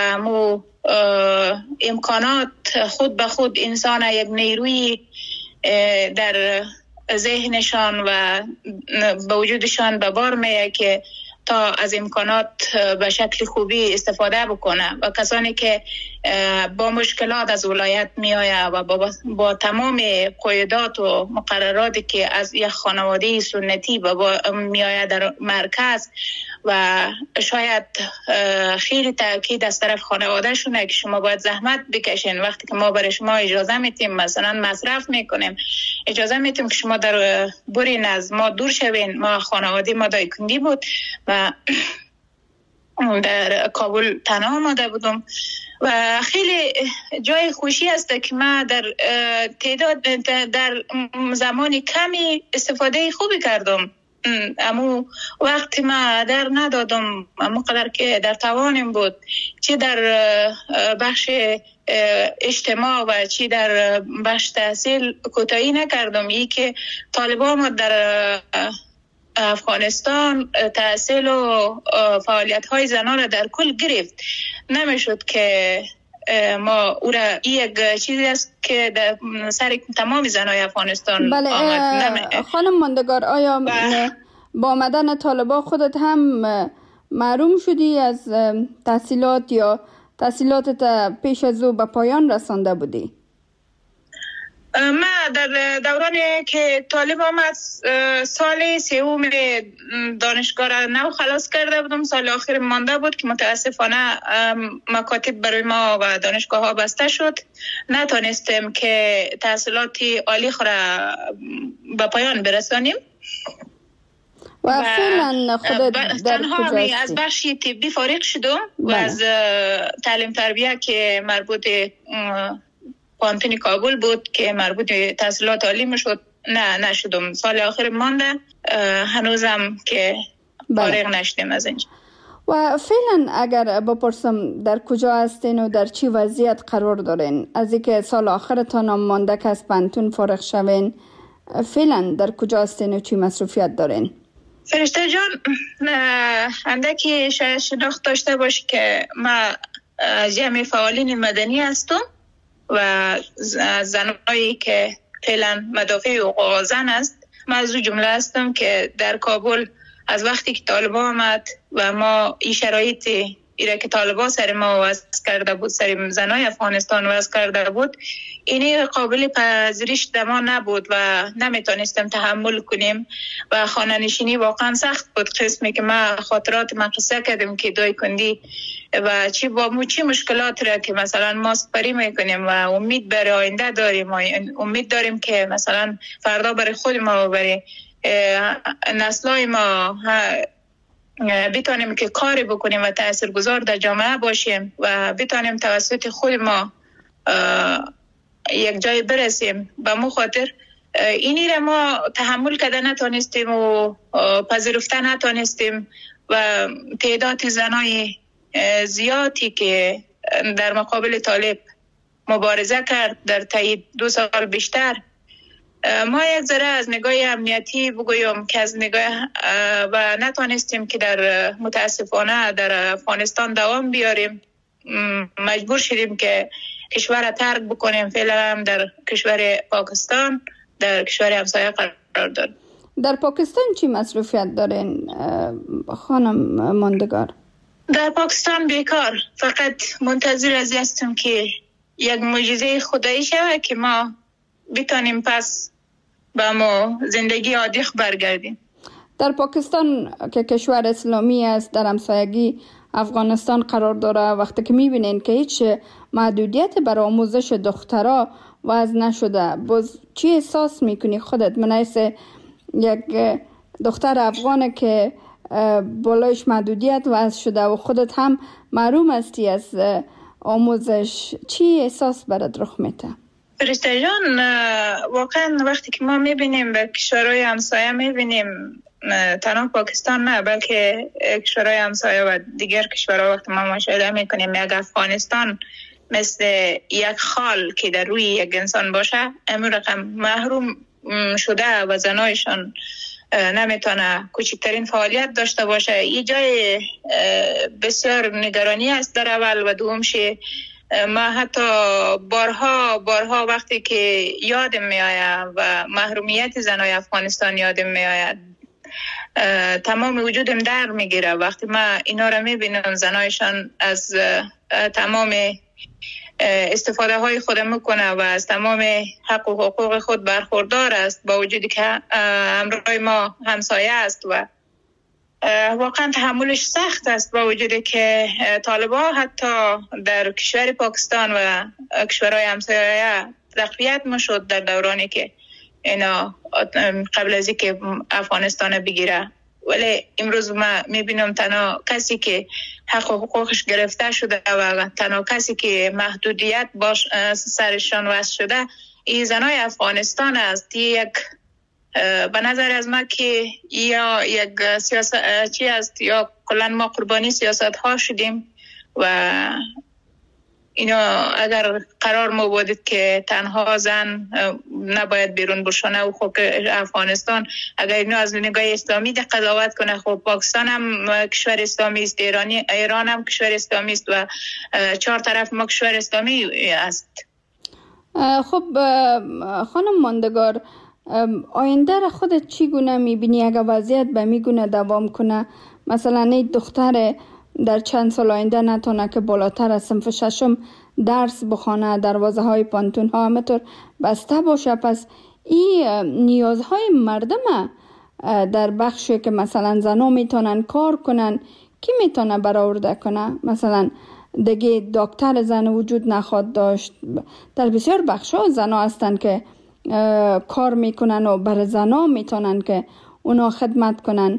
امکانات خود به خود انسان یک نیروی در ذهنشان و به وجودشان به بار میه که تا از امکانات به شکل خوبی استفاده بکنه. و کسانی که با مشکلات از ولایت میآیه و با تمام قاعدات و مقرراتی که از یک خانواده سنتی میآیه در مرکز و شاید خیلی تاکید از طرف خانواده شونه که شما باید زحمت بکشین، وقتی که ما برای شما اجازه میتیم مثلا مصرف میکنیم، اجازه میتیم که شما در برین از ما دور شوین. ما خانواده ما دایکندی بود و در کابل تنها آمده بودم و خیلی جای خوشی است که ما در تعداد در زمان کمی استفاده خوبی کردم. امو وقت ما در ندادم امو قدر که در توانم بود، چی در بخش اجتماع و چی در بخش تحصیل کوتاهی نکردم. ای که طالبان در افغانستان تحصیل و فعالیت های زنان را در کل گرفت، نمیشد که ما او را یک چیزی است که در سر تمام زنای افغانستان آمد. خانم ماندگار، آیا با آمدن طالبان خودت هم محروم شدی از تحصیلات یا تحصیلاتت پیش از او به پایان رسانده بودی؟ ما در دورانی که طالب آمد سال سوم دانشگاه را نو خلاص کرده بودم، سال آخر مانده بود که متاسفانه مکاتب برای ما و دانشگاه ها بسته شد، نتونستیم که تحصیلات عالی خود را به پایان برسانیم و فعلا خودت در کجا هستی؟ از بخش طبی فارغ شدم و از تعلیم تربیه که مربوط پانتون کابل بود که مربوط به تحصیلات عالی میشد نشدم. سال آخر مانده، هنوزم که فارغ نشدیم از اینجا. و فعلا اگر بپرسم در کجا هستین و در چی وضعیت قرار دارین؟ از اینکه سال آخرتان مانده که از پانتون فارغ شوین، فعلا در کجا هستین و چی مصروفیت دارین؟ فرشته جان، اندکی شناخت داشته باشی که ما جمع فعالین مدنی هستم و زنایی که فعلا مدافع حقوق زن است. من از اون جمله هستم که در کابل از وقتی که طالبان آمد و ما این شرایطی ایره که طالبان سر ما وضع کرده بود، سر زنای افغانستان وضع کرده بود، اینی قابل پذیرش دما نبود و نمیتونستم تحمل کنیم و خانه نشینی واقعا سخت بود. قسمی که ما خاطرات مقصه کردیم که دایکندی و چی مشکلات را که مثلا ما سپری میکنیم و امید برای آینده داریم و امید داریم که مثلا فردا برای خود ما و برای نسلای ما بتانیم که کاری بکنیم و تاثیرگذار در جامعه باشیم و بتانیم توسط خود ما یک جای برسیم. به مو خاطر اینی را ما تحمل کرده نتونستیم و پذیرفته نتونستیم و تعداد زنای زیادی که در مقابل طالب مبارزه کرد در طی 2 سال بیشتر، ما یک ذره از نگاه امنیتی بگویم که از نگاه و نتونستیم که در متاسفانه در افغانستان دوام بیاریم. مجبور شدیم که کشور را ترک بکنیم. فعلا هم در کشور پاکستان، در کشور همسایه قرار داریم. در پاکستان چی مصروفیت دارین خانم ماندگار؟ در پاکستان بیکار، فقط منتظر از هستم که یک معجزه خدایی شود که ما بتانیم پس با ما زندگی عادی برگردیم. در پاکستان که کشور اسلامی است، در همسایگی افغانستان قرار داره، وقتی که میبینین که هیچ محدودیت بر آموزش دخترها وضع نشده، باز چی احساس میکنی خودت من حیث یک دختر افغانه که بالایش محدودیت وضع شده و خودت هم محروم هستی از آموزش، چی احساس برات رخ میده؟ فرشته جان، واقعا وقتی که ما میبینیم به کشورهای همسایه میبینیم، تنها پاکستان نه بلکه کشورهای همسایه و دیگر کشورها، وقتی ما مشاهده میکنیم یک افغانستان مثل یک خال که در روی یک انسان باشه، امور رقم محروم شده و زنایشان نمیتونه کوچکترین فعالیت داشته باشه. این جای بسیار نگرانی است در اول و دومش. ما حتی بارها وقتی که یادم میآید و محرومیت زنای افغانستان یادم میآید، تمام وجودم در میگیره وقتی ما اینا را میبینم. زنایشان از تمام استفاده های خود میکنه و از تمام حق و حقوق خود برخوردار است، با وجودی که همراه ما همسایه است و واقعا تحملش سخت است، با وجودی که طالبان حتی در کشور پاکستان و کشورهای همسایه تقویت میشد در دورانی که اینا قبل از اینکه افغانستان بگیره. ولی امروز ما میبینم تنها کسی که حق و حقوقش گرفته شده و تنها کسی که محدودیت باش سرشان وضع شده این زنای افغانستان است. یک به نظر از ما که یا یک سیاست چی است یا کلا ما قربانی سیاست ها شدیم و اینا اگر قرار ما بودید که تنها زن نباید بیرون بشونه و خب افغانستان اگر اینو از نگاه اسلامی قضاوت کنه، خب پاکستان هم کشور اسلامی است، ایران هم کشور اسلامی است و 4 طرف ما کشور اسلامی است. خب خانم ماندگار، آینده را خودت چگونه میبینی اگر وضعیت به میگونه دوام کنه؟ مثلا این دختر در چند سال آینده نتونه که بالاتر از صنف 6 درس بخونه، دروازه های پانتون ها همطور بسته باشه، پس این نیازهای مردم در بخشی که مثلا زنها میتونن کار کنن کی میتونه برآورده کنه؟ مثلا دیگه دکتر زن وجود نخواد داشت. در بسیار بخش ها زنها هستن که کار میکنن و برای زنها میتونن که اونا خدمت کنن.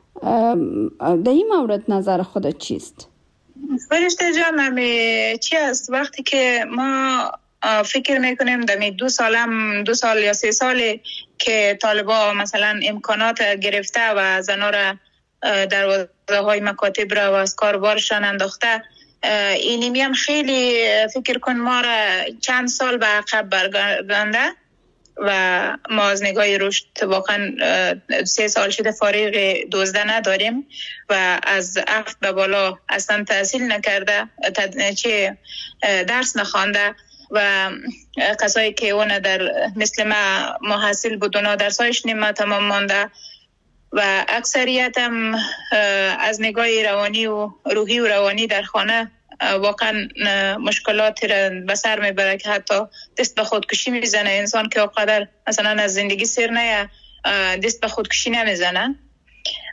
در این مورد نظر خودت چیست؟ فرشته جان، چی است وقتی که ما فکر میکنیم در 2 سال یا 3 سال که طالبان مثلا امکانات گرفته و زنها را دروازه های مکاتب را و از کاربارشان انداخته، اینی هم خیلی فکر کن ما را چند سال به عقب برگردانده و ما از نگاه رشد واقعا 3 سال شده فارغ دزده نداریم و از عقد به بالا اصلا تحصیل نکرده، چه درس نخوانده و کسایی که اون در مثل ما محصل بود اونا درسایش نیمه تمام مانده و اکثریت هم از نگاه روانی و روحی و روانی در خانه واقعا مشکلات را به سر میبره که حتی دست به خودکشی میزنه. انسان که اقدر مثلا از زندگی سیر نه دست به خودکشی نمیزنن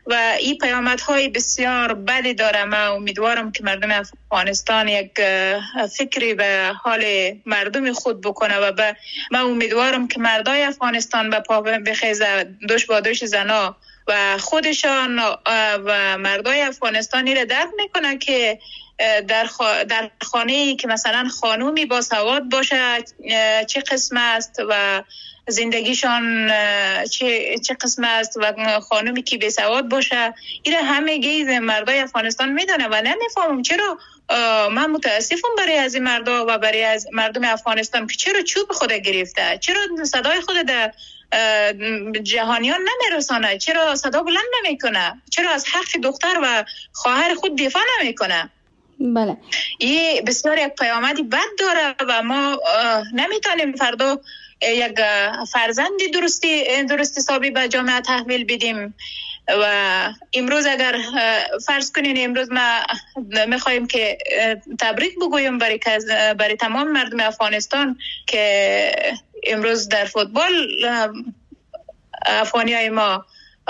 و این پیامدهای بسیار بدی داره. من امیدوارم که مردم افغانستان یک فکری به حال مردم خود بکنه و من امیدوارم که مردای افغانستان به پا بخیزه، دوش با دوش زنا و خودشان و مردای افغانستانی را درک میکنه که در خانه‌ای که مثلا خانومی با سواد باشه چه قسم است و زندگیشان چه قسم است و خانومی که بی سواد باشه، این همگی مردای افغانستان میدونه و نمیفهمم چرا. من متاسفم برای از این مردا و برای از مردم افغانستان که چرا چوب خود گرفته، چرا صدای خود در جهانیان نمیرسانه، چرا صدا بلند نمیکنه، چرا از حق دختر و خواهر خود دفاع نمیکنه. بله، این بسیار یک پیامدی بد داره و ما نمیتونیم فردا یک فرزندی درست حسابی به جامعه تحویل بدیم. و امروز اگر فرض کنین امروز ما میخوایم که تبریک بگویم برای تمام مردم افغانستان که امروز در فوتبال افغانیای ما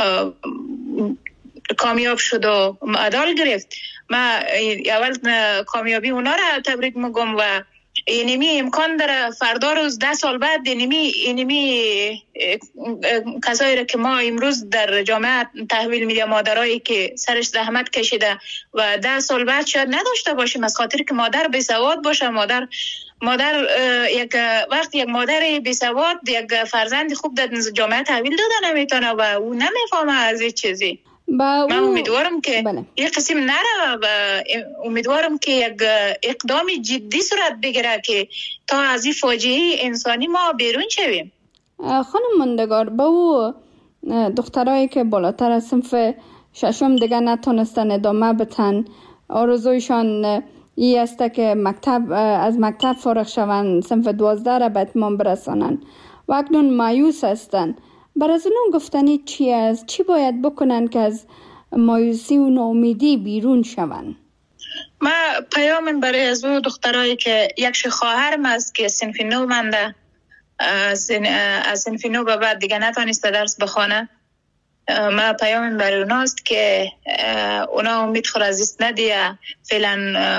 کامیاب شد و مدال گرفت. ما اول کامیابی اونا را تبریک میگم و اینمی امکان داره فردا روز 10 سال بعد اینمی کسایی را که ما امروز در جامعه تحویل میدیم، مادرایی که سرش زحمت کشیده و 10 سال بعد شاید نداشته باشیم از خاطر که مادر بی سواد باشه. مادر یک وقت یک مادر بی سواد یک فرزند خوب در جامعه تحویل داده نمیتونه و او نمیفهمه از این چیزی. من امیدوارم که یک قسم نره و امیدوارم که یک اقدام جدی صورت بگیره که تا از این فاجعه انسانی ما بیرون شویم. خانم مندگار، با او دخترایی که بالاتر از صنف 6 دیگه نتونستن ادامه بتن، آرزویشان ای است که از مکتب فارغ شوند، صنف 12 را به اتمام برسانن و اکنون مایوس هستند. برای از اونون گفتنی چی است؟ چی باید بکنن که از مایوسی و ناامیدی بیرون شون؟ ما پیام برای از اون دخترایی که یک خواهرم است که صنف 9 مانده، از صنف 9 به بعد دیگه نتونسته درس بخونه. ما پیام برای اوناست که اونا امید خود از دست ندیه، فعلا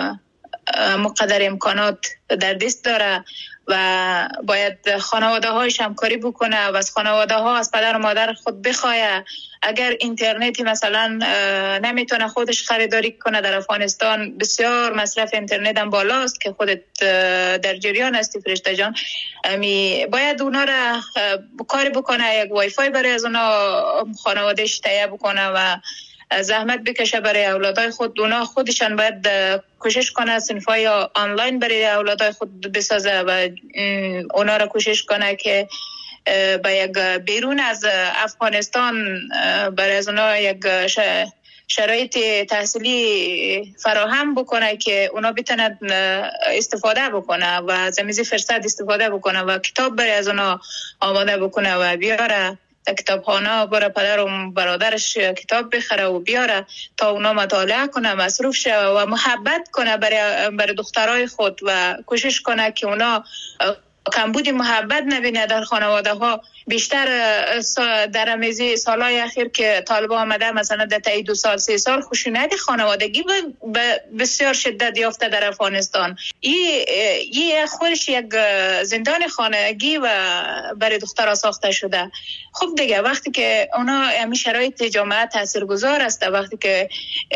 مقدر امکانات در دست داره و باید خانواده هایش همکاری بکنه و از خانواده ها از پدر و مادر خود بخواه. اگر اینترنتی مثلا نمیتونه خودش خریداری کنه، در افغانستان بسیار مصرف اینترنت هم بالاست که خودت در جریان هستی فرشته جان، باید اونا را کاری بکنه، یک وای فای برای از اونا خانوادهش تهیه بکنه و زحمت بکشه برای اولادای خود. اونا خودشان باید کوشش کنه صنفای آنلاین برای اولادای خود بسازه و اونا را کوشش کنه که با یک بیرون از افغانستان برای از اونا یک شرایط تحصیلی فراهم بکنه که اونا بتونن استفاده بکنه و از این فرصت استفاده بکنه و کتاب برای از اونا آماده بکنه و بیاره کتابخانه برای پدر و برادرش کتاب بخره و بیاره تا اونا مطالعه کنه، مصروف شه و محبت کنه برای دخترای خود و کوشش کنه که اونا کمبود محبت نبینه در خانواده ها. بیشتر در امیزی سالهای اخیر که طالبان آمده مثلا در طی 2 سال 3 سال خشونت خانوادگی بسیار شدت یافته در افغانستان. این خودش یک زندان خانگی و برای دخترها ساخته شده. خب دیگه وقتی که اونا همین شرایط جامعه تاثیرگذار است، وقتی که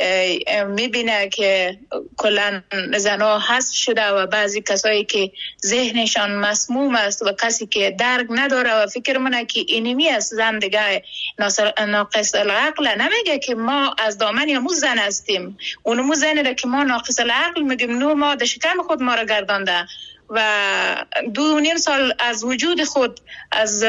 میبینه که کلا زنها حذف شده و بعضی کسایی که ذهنشان مسموم است و کسی که درک نداره و فکر منه که اینمی است زن دیگه ناقص العقل، نمیگه که ما از دامن یا مو زن هستیم، اونمو زنی را که ما ناقص العقل میگیم، نو ما در شکم خود ما را گردانده و 2.5 سال از وجود خود، از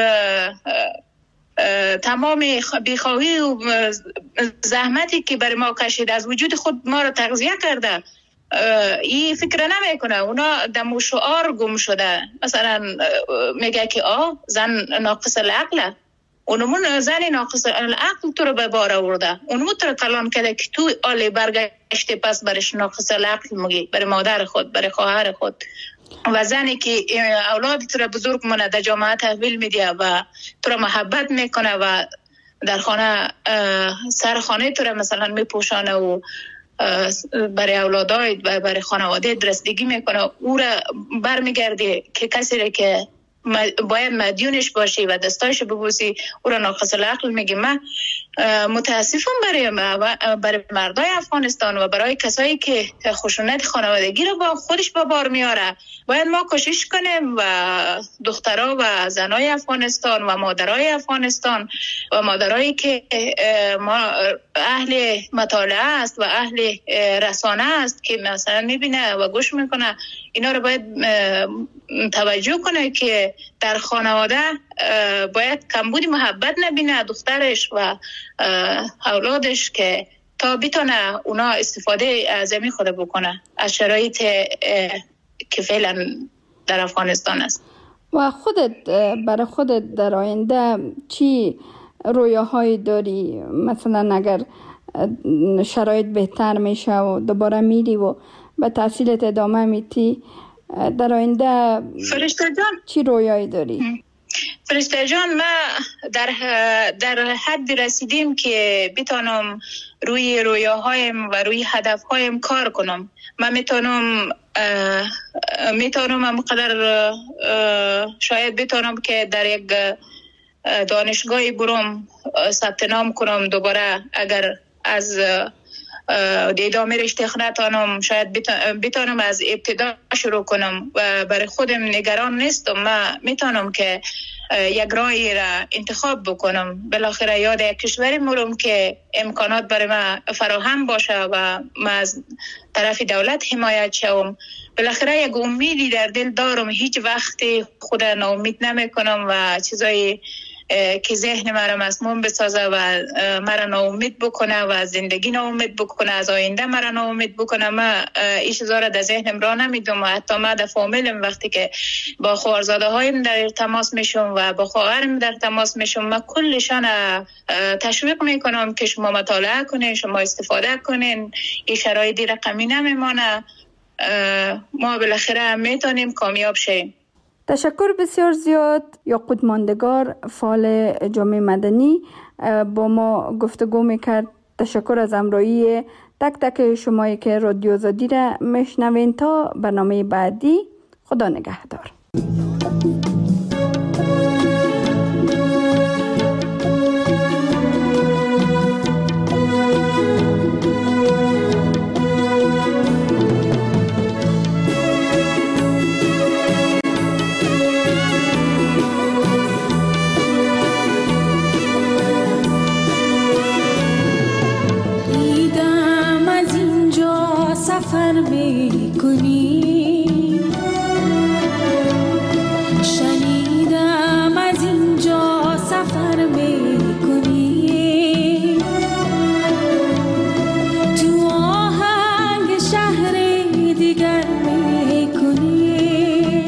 تمام بیخواهی و زحمتی که برای ما کشید از وجود خود ما را تغذیه کرده. این فکر نمیکنه، اونا دم شعار گم شده. مثلا میگه که زن ناقص العقله، اونمون زن ناقص العقل تو رو به بار آورده، اونمون تو رو کلام کرده که تو آلی برگشته پس برش ناقص العقل میگی، برای مادر خود، برای خواهر خود. و زنی که اولاد تو رو بزرگ مونه در جامعه تحویل میده و تو رو محبت میکنه و در خانه سر خانه تو را مثلا میپوشانه و برای اولادای و برای خانواده رسیدگی میکنه، او را برمیگرده که کسی را که باید مدیونش باشی و دستایش ببوسی او را ناقص العقل میگی. من متاسفم برای مردای افغانستان و برای کسایی که خشونت خانوادگی را با خودش به بار میاره. باید ما کوشش کنیم و دخترها و زنای افغانستان و مادرای افغانستان و مادرایی که ما اهل مطالعه است و اهل رسانه است که مثلا میبینه و گوش میکنه، اینا رو باید توجه کنه که در خانواده باید کمبود محبت نبینه دخترش و اولادش که تا بتونه اونا استفاده اعظمی خود بکنه از شرایط که فعلا در افغانستان است. و خودت برای خودت در آینده چی رویاهایی داری؟ مثلا اگر شرایط بهتر میشه و دوباره میری و به تحصیلت ادامه میتی، در آینده فرشته جان چی رویایی داری؟ فرشته جان، ما در حد رسیدیم که بتانم روی رویاهایم و روی هدفهایم کار کنم. من میتونم همقدر شاید بتونم که در یک دانشگاهی برم ثبت نام کنم دوباره. اگر از ادامه رشته نتونم شاید بتونم از ابتدا شروع کنم و برای خودم نگران نیستم. من میتونم که یک راهی را انتخاب بکنم. بالاخره یاد یک کشوری مرم که امکانات برای من فراهم باشه و من از طرف دولت حمایت شوم. بالاخره یک امیدی در دل دارم، هیچ وقت خود ناامید نمی کنم و چیزایی که ذهن مرا مسموم بسازه و مرا ناامید بکنه و زندگی ناامید بکنه، از آینده مرا ناامید بکنه، من این چیزا را در ذهنم را نمیدم. و حتی من در فامیلم وقتی که با خواهرزاده هایم در تماس میشم و با خواهرم در تماس میشم، من کلشان تشویق میکنم که شما مطالعه کنین، شما استفاده کنین، این شرایطی رقمی نمیمانه، ما بالاخره میتونیم کامیاب شیم. تشکر بسیار زیاد. یاقوت ماندگار، فعال جامعه مدنی، با ما گفتگو میکرد. تشکر از همراهی تک تک شمایی که رادیو آزادی را میشنوین. تا برنامه بعدی، خدا نگهدار. سفر میکنی، شنیدم از اینجا سفر میکنی، تو آهنگ شهر دیگر میکنی،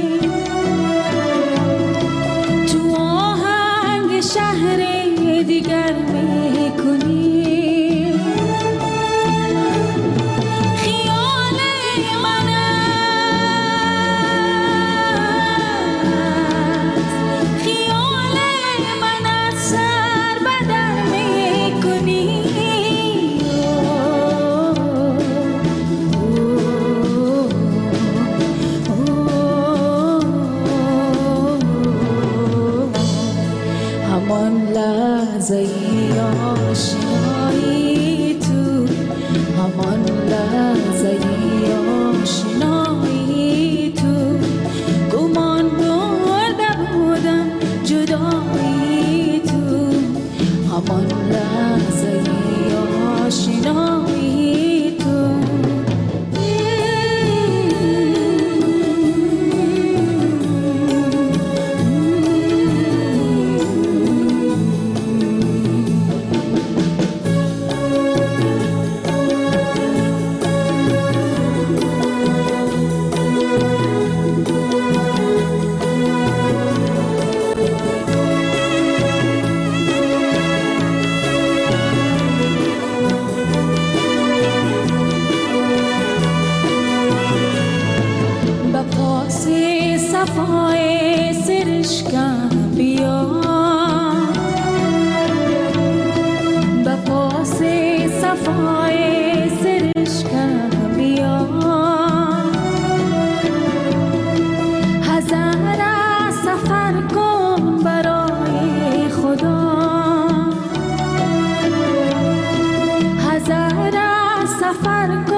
تو آهنگ شهر دیگر میکنی. خیال من صفای سرشکم بیا هزار سفر کن برای خدا هزار سفر